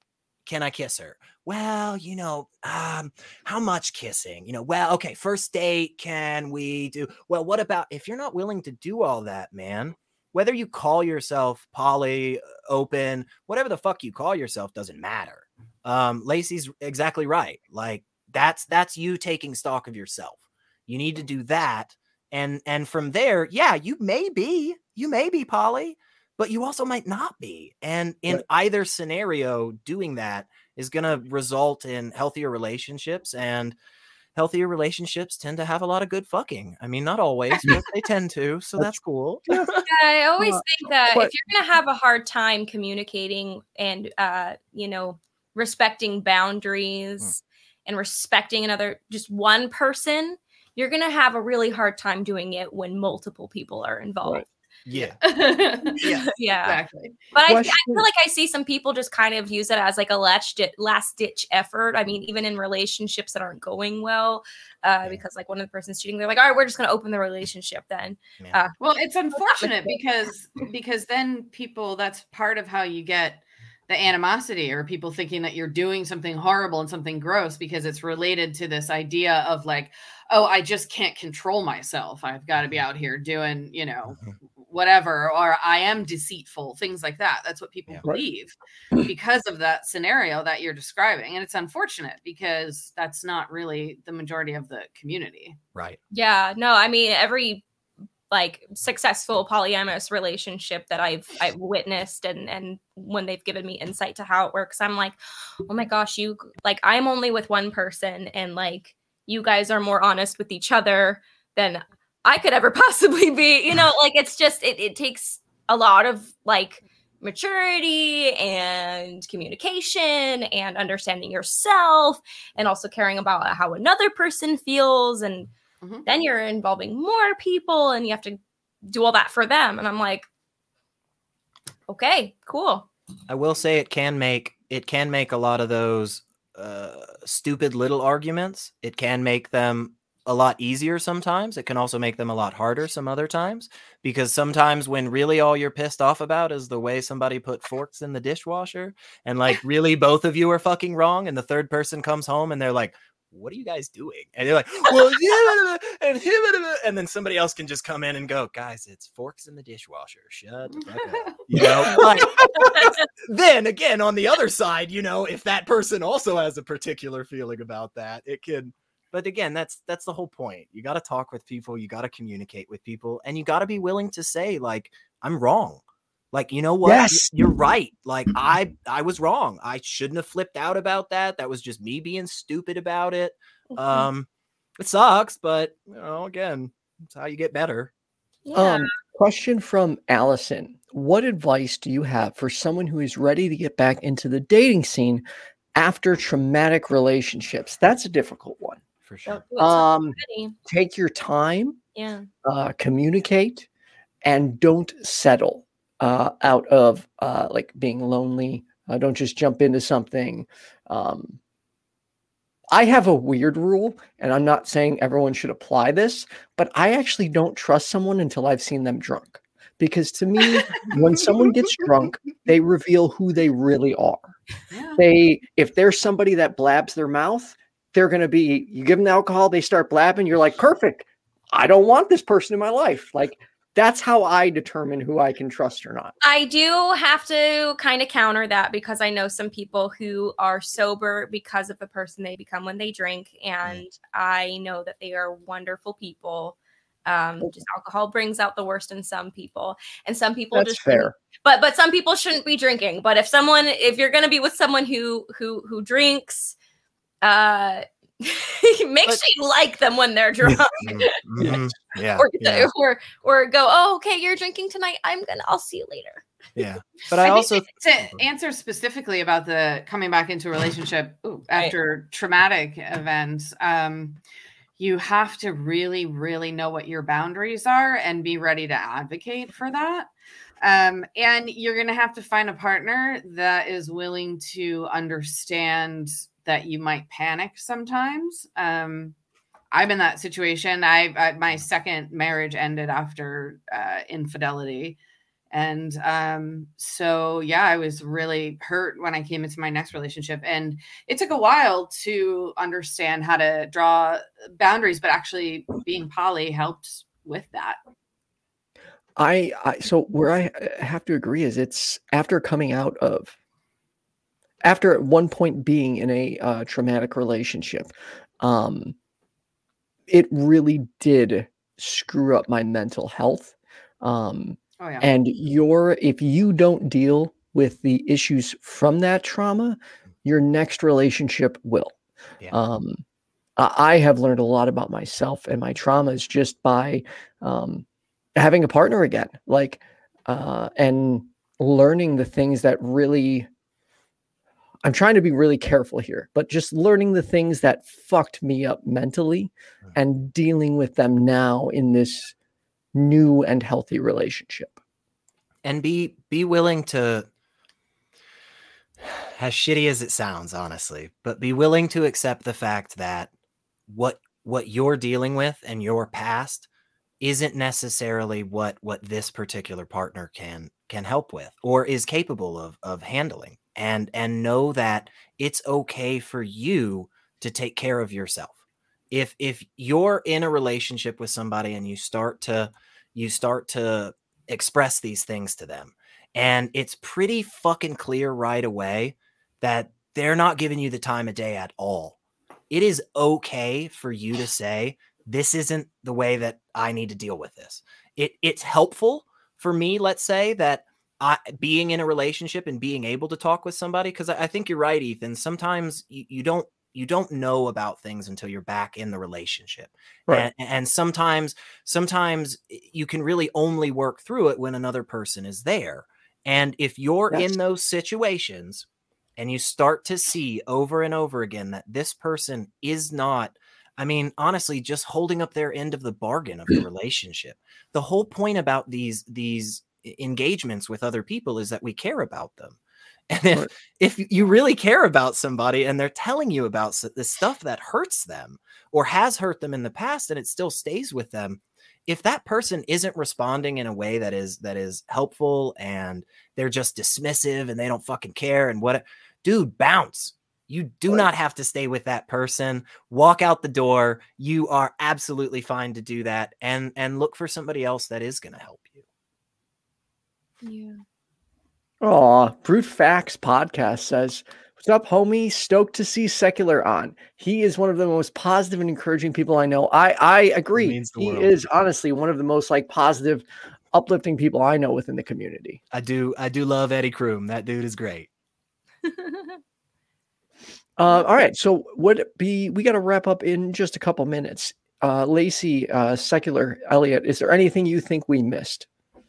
can I kiss her? Well, you know, um, how much kissing? You know, well, okay, first date, can we do? Well, what about if you're not willing to do all that, man? Whether you call yourself poly, open, whatever the fuck you call yourself doesn't matter. Um, Lacey's exactly right. Like that's that's you taking stock of yourself. You need to do that, and and from there, yeah, you may be, you may be poly, but you also might not be. And in right. either scenario, doing that is going to result in healthier relationships, and healthier relationships tend to have a lot of good fucking. I mean, not always, but they tend to. So that's cool. Yeah, I always uh, think that but, if you're going to have a hard time communicating and, uh, you know, respecting boundaries hmm. and respecting another, just one person, you're going to have a really hard time doing it when multiple people are involved. Right. Yeah. yeah. Yeah. Exactly. But I, I feel like I see some people just kind of use it as like a last ditch, last ditch effort. I mean, even in relationships that aren't going well, uh, yeah. because like one of the person's cheating, they're like, all right, we're just going to open the relationship then. Yeah. Uh, well, it's unfortunate because, because then people, that's part of how you get the animosity, or people thinking that you're doing something horrible and something gross because it's related to this idea of like, oh, I just can't control myself. I've got to be out here doing, you know, whatever, or I am deceitful, things like that. That's what people yeah. believe because of that scenario that you're describing. And it's unfortunate because that's not really the majority of the community. Right. Yeah, no, I mean, every like successful polyamorous relationship that I've I've witnessed, and and when they've given me insight to how it works, I'm like, oh my gosh, you like I'm only with one person, and like you guys are more honest with each other than I could ever possibly be. You know, like it's just it it takes a lot of like maturity and communication and understanding yourself, and also caring about how another person feels, and mm-hmm. then you're involving more people and you have to do all that for them. And I'm like, okay, cool. I will say it can make, it can make a lot of those uh, stupid little arguments. It can make them a lot easier sometimes. It can also make them a lot harder some other times, because sometimes when really all you're pissed off about is the way somebody put forks in the dishwasher, and like really both of you are fucking wrong, and the third person comes home and they're like, what are you guys doing? And you're like, well, yeah, and and then somebody else can just come in and go, guys, it's forks in the dishwasher. Shut the fuck up. You know, like, then again, on the other side, you know, if that person also has a particular feeling about that, it can. But again, that's that's the whole point. You got to talk with people. You got to communicate with people, and you got to be willing to say, like, I'm wrong. Like, you know what? Yes. You're right. Like, I I was wrong. I shouldn't have flipped out about that. That was just me being stupid about it. Um, it sucks, but, you know, again, it's how you get better. Yeah. Um, question from Allison. What advice do you have for someone who is ready to get back into the dating scene after traumatic relationships? That's a difficult one. For sure. Um, take your time. Yeah. Uh, communicate, and don't settle. Uh, out of uh, like being lonely. Uh, don't just jump into something. Um, I have a weird rule, and I'm not saying everyone should apply this, but I actually don't trust someone until I've seen them drunk. Because to me, when someone gets drunk, they reveal who they really are. Yeah. They, if there's somebody that blabs their mouth, they're going to be, you give them the alcohol, they start blabbing, you're like, perfect. I don't want this person in my life. Like, that's how I determine who I can trust or not. I do have to kind of counter that, because I know some people who are sober because of the person they become when they drink. And mm. I know that they are wonderful people. Um, just alcohol brings out the worst in some people, and some people That's just fair. But but some people shouldn't be drinking. But if someone, if you're going to be with someone who who who drinks, uh, make but, sure you like them when they're drunk. Mm-hmm. Yeah, or, yeah. or or go, oh, okay, you're drinking tonight. I'm gonna. I'll see you later. Yeah, but I, I also to answer specifically about the coming back into a relationship ooh, after right. traumatic events. Um, you have to really, really know what your boundaries are and be ready to advocate for that. Um, and you're going to have to find a partner that is willing to understand that you might panic sometimes. Um, I'm in that situation. I, I my second marriage ended after uh, infidelity, And um, so, yeah, I was really hurt when I came into my next relationship. And it took a while to understand how to draw boundaries, but actually being poly helped with that. I, I so where I have to agree is it's after coming out of, after at one point being in a uh, traumatic relationship, um, it really did screw up my mental health. Um, Oh, yeah. and your, if you don't deal with the issues from that trauma, your next relationship will. Yeah. Um, I I have learned a lot about myself and my traumas just by um, having a partner again, like, uh, and learning the things that really, I'm trying to be really careful here, but just learning the things that fucked me up mentally and dealing with them now in this new and healthy relationship. And be be willing to, as shitty as it sounds, honestly, but be willing to accept the fact that what what you're dealing with and your past isn't necessarily what what this particular partner can can help with or is capable of of handling. And and know that it's okay for you to take care of yourself. If if you're in a relationship with somebody and you start to you start to express these things to them, and it's pretty fucking clear right away that they're not giving you the time of day at all, it is okay for you to say, this isn't the way that I need to deal with this. It it's helpful for me, let's say, that I being in a relationship and being able to talk with somebody, because I, I think you're right, Ethan. Sometimes you, you don't you don't know about things until you're back in the relationship. Right. And, and sometimes sometimes you can really only work through it when another person is there. And if you're Yes. in those situations and you start to see over and over again that this person is not, I mean, honestly, just holding up their end of the bargain of the relationship. The whole point about these these engagements with other people is that we care about them. And if, Right. if you really care about somebody and they're telling you about the stuff that hurts them or has hurt them in the past and it still stays with them, if that person isn't responding in a way that is that is helpful and they're just dismissive and they don't fucking care and what, dude, bounce. You do not have to stay with that person. Walk out the door. You are absolutely fine to do that, and and look for somebody else that is going to help you. Yeah. Aw, Brute Facts podcast says, "What's up, homie? Stoked to see Secular on. He is one of the most positive and encouraging people I know." I I agree. means the He world. is honestly one of the most like positive, uplifting people I know within the community. I do I do love Eddie Kroom. That dude is great. Uh, all right, so would it be? We got to wrap up in just a couple minutes. Uh, Lacey, uh, Secular, Elliot, is there anything you think we missed?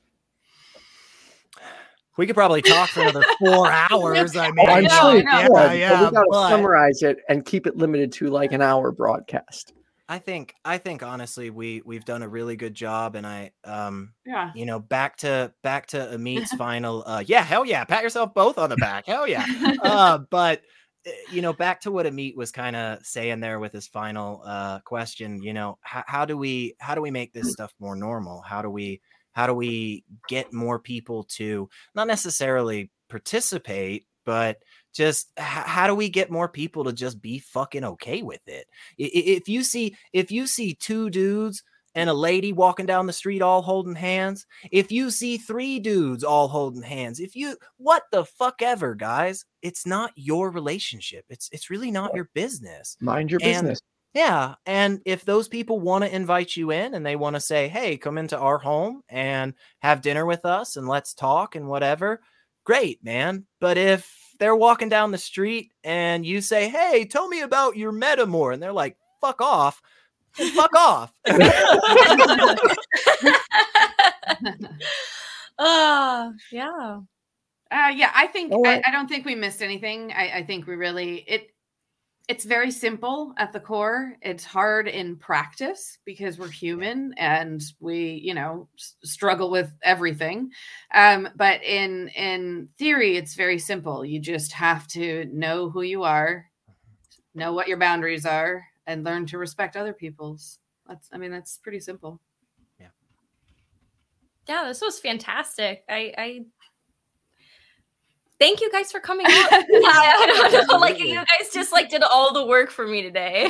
We could probably talk for another four hours. I mean, Oh, I'm know, sure I you know. could, yeah, but yeah. we got to but- summarize it and keep it limited to like an hour broadcast. I think I think honestly we we've done a really good job, and I um Yeah. you know back to back to Amit's final uh yeah hell yeah, pat yourself both on the back, hell yeah. uh but uh, you know back to what Amit was kind of saying there with his final uh question, you know how, how do we how do we make this stuff more normal? How do we how do we get more people to not necessarily participate, but just h- how do we get more people to just be fucking okay with it? I- i- If you see if you see two dudes and a lady walking down the street all holding hands, if you see three dudes all holding hands, if you what the fuck ever, guys, it's not your relationship. It's it's really not your business. Mind your And business. yeah, and if those people want to invite you in and they want to say, "Hey, come into our home and have dinner with us and let's talk and whatever," great, man. But if they're walking down the street and you say, "Hey, tell me about your metamor," and they're like, "Fuck off," then fuck off. Oh, yeah. Uh, yeah, I think All I, right. I don't think we missed anything. I, I think we really it it's very simple at the core. It's hard in practice because we're human and we, you know, s- struggle with everything. Um, but in in theory, it's very simple. You just have to know who you are, know what your boundaries are, and learn to respect other people's. That's I mean, that's pretty simple. Yeah, this was fantastic. I, I thank you guys for coming out. Yeah, I don't know. Like you guys just like did all the work for me today.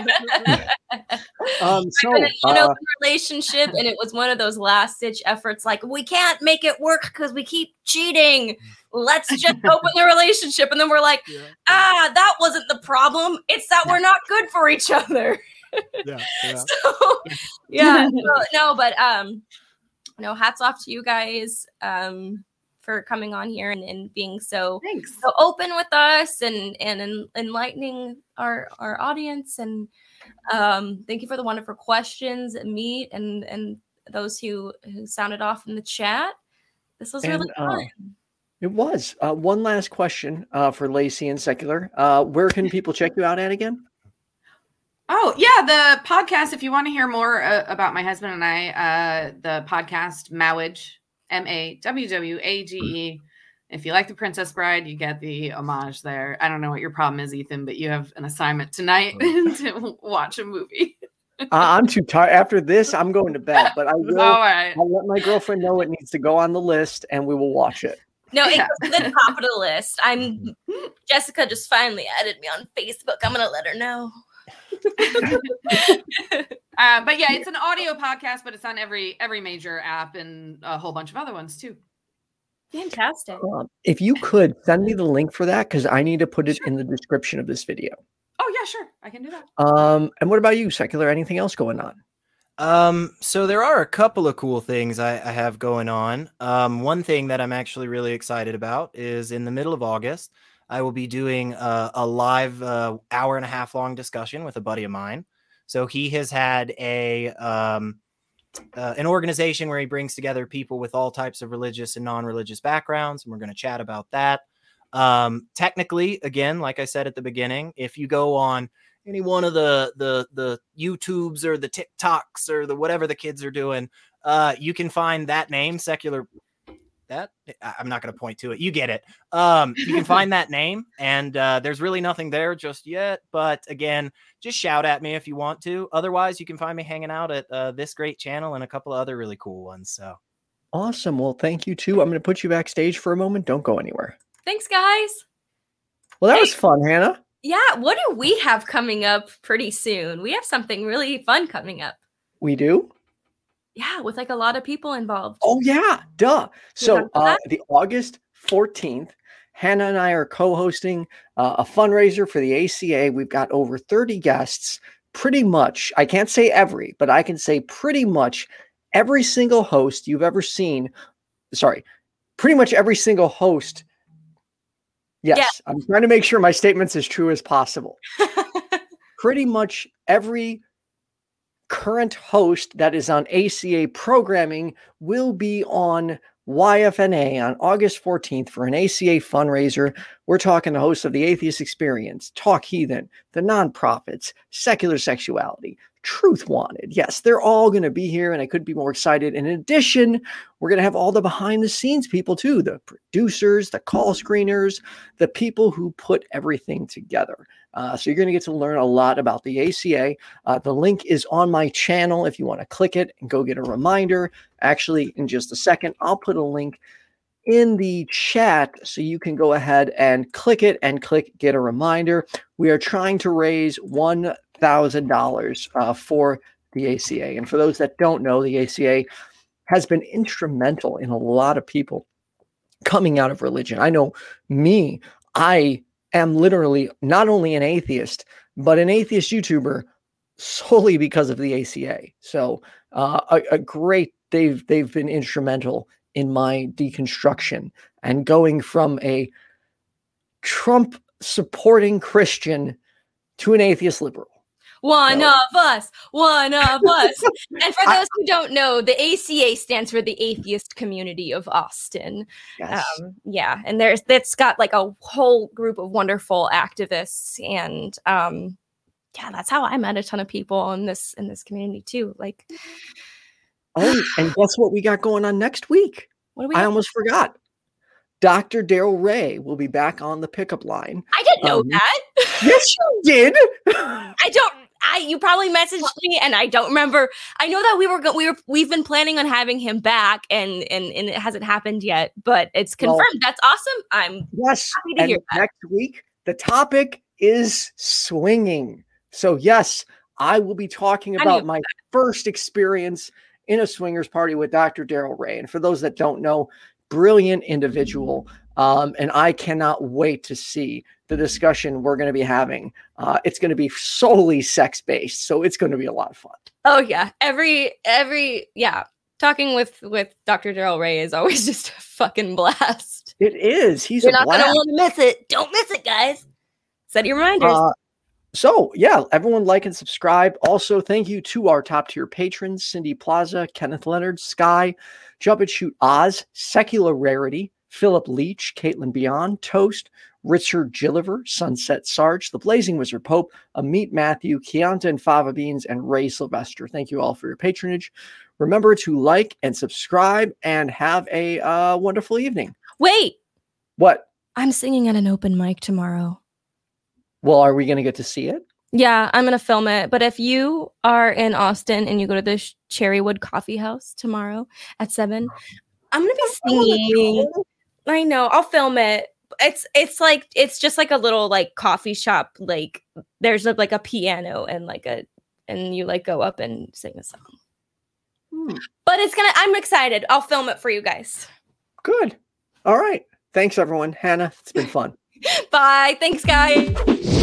um, so an uh, open relationship, and it was one of those last ditch efforts. Like we can't make it work because we keep cheating. Let's just open the relationship, and then we're like, yeah. ah, that wasn't the problem. It's that we're not good for each other. Yeah, yeah. So, yeah. So, no, but um, no. Hats off to you guys. Um. for coming on here and, and being so, so open with us and, and, and enlightening our, our audience. And um, thank you for the wonderful questions, Meet, and, and those who, who sounded off in the chat. This was really and, fun. Uh, it was. Uh, one last question uh, for Lacey and Secular. Uh, where can people check you out at again? Oh, yeah, the podcast, if you want to hear more uh, about my husband and I, uh, the podcast Mawage, M A W W A G E. If you like The Princess Bride, you get the homage there. I don't know what your problem is, Ethan, but you have an assignment tonight to watch a movie. uh, I'm too tired. After this, I'm going to bed, but I will All right. I'll let my girlfriend know it needs to go on the list, and we will watch it. No, it goes to the top of the list. I'm Jessica just finally added me on Facebook. I'm going to let her know. uh, but yeah, it's an audio podcast, but it's on every every major app and a whole bunch of other ones too. Fantastic. Um, if you could send me the link for that, because I need to put it sure. in the description of this video. Oh yeah, sure, I can do that. Um, and what about you, Secular? Anything else going on? Um, so there are a couple of cool things I, I have going on. Um, one thing that I'm actually really excited about is in the middle of August, I will be doing a, a live uh, hour and a half long discussion with a buddy of mine. So he has had a um, uh, an organization where he brings together people with all types of religious and non-religious backgrounds, and we're going to chat about that. Um, technically, again, like I said at the beginning, if you go on any one of the the the YouTubes or the TikToks or the whatever the kids are doing, uh, you can find that name, Secular. That I'm not going to point to it. You get it. Um, you can find that name, and uh, there's really nothing there just yet. But again, just shout at me if you want to. Otherwise, you can find me hanging out at uh, this great channel and a couple of other really cool ones. So awesome. Well, thank you too. I'm going to put you backstage for a moment. Don't go anywhere. Thanks, guys. Well, that hey, was fun, Hannah. Yeah. What do we have coming up pretty soon? We have something really fun coming up. We do. Yeah, with like a lot of people involved. Oh, yeah. Duh. So uh, the August fourteenth, Hannah and I are co-hosting uh, a fundraiser for the A C A. We've got over thirty guests. Pretty much, I can't say every, but I can say pretty much every single host you've ever seen. Sorry, pretty much every single host. Yes, yeah. I'm trying to make sure my statement's as true as possible. Pretty much every current host that is on A C A programming will be on Y F N A on August fourteenth for an A C A fundraiser. We're talking the hosts of the Atheist Experience, Talk Heathen, the Nonprofits, Secular Sexuality, Truth Wanted. Yes, they're all going to be here, and I couldn't be more excited. In addition, we're going to have all the behind the scenes people too, the producers, the call screeners, the people who put everything together. Uh, so you're going to get to learn a lot about the A C A. Uh, the link is on my channel if you want to click it and go get a reminder. Actually, in just a second, I'll put a link in the chat so you can go ahead and click it and click get a reminder. We are trying to raise one thousand dollars uh, for the A C A. And for those that don't know, the A C A has been instrumental in a lot of people coming out of religion. I know me, I am literally not only an atheist, but an atheist YouTuber solely because of the A C A. So uh, a, a great, they've, they've been instrumental in my deconstruction and going from a Trump supporting Christian to an atheist liberal. One so. of us, one of us. And for those who don't know, the A C A stands for the Atheist Community of Austin. Yes. Um, yeah, and there's that's got like a whole group of wonderful activists, and um, yeah, that's how I met a ton of people in this in this community too. Like, oh, and guess what we got going on next week? What do we? I have? almost forgot. Doctor Daryl Ray will be back on the pickup line. I didn't know um, that. Yes, you did. I don't. I you probably messaged me and I don't remember. I know that we were go- we were we've been planning on having him back and and and it hasn't happened yet, but it's confirmed. Well, that's awesome. I'm yes. happy to and hear that. Next week the topic is swinging. So yes, I will be talking about my first experience in a swingers party with Doctor Daryl Ray. And for those that don't know, brilliant individual. Um, and I cannot wait to see the discussion we're going to be having. Uh, it's going to be solely sex based, so it's going to be a lot of fun. Oh yeah, every every yeah, talking with with Doctor Daryl Ray is always just a fucking blast. It is. He's You're a not blast. gonna want to miss it. Don't miss it, guys. Set your reminders. Uh, so yeah, everyone like and subscribe. Also, thank you to our top tier patrons: Cindy Plaza, Kenneth Leonard, Sky, Jump and Shoot Oz, Secular Rarity, Philip Leach, Caitlin Beyond, Toast, Richard Gilliver, Sunset Sarge, The Blazing Wizard Pope, Amit Matthew, Keonta and Fava Beans, and Ray Sylvester. Thank you all for your patronage. Remember to like and subscribe and have a uh, wonderful evening. Wait. What? I'm singing at an open mic tomorrow. Well, are we going to get to see it? Yeah, I'm going to film it. But if you are in Austin and you go to the Cherrywood Coffee House tomorrow at seven, I'm going to be singing. I know. I'll film it. It's it's like it's just like a little like coffee shop. Like there's a, like a piano and like a and you like go up and sing a song. Hmm. But it's gonna. I'm excited. I'll film it for you guys. Good. All right. Thanks, everyone. Hannah, it's been fun. Bye. Thanks, guys.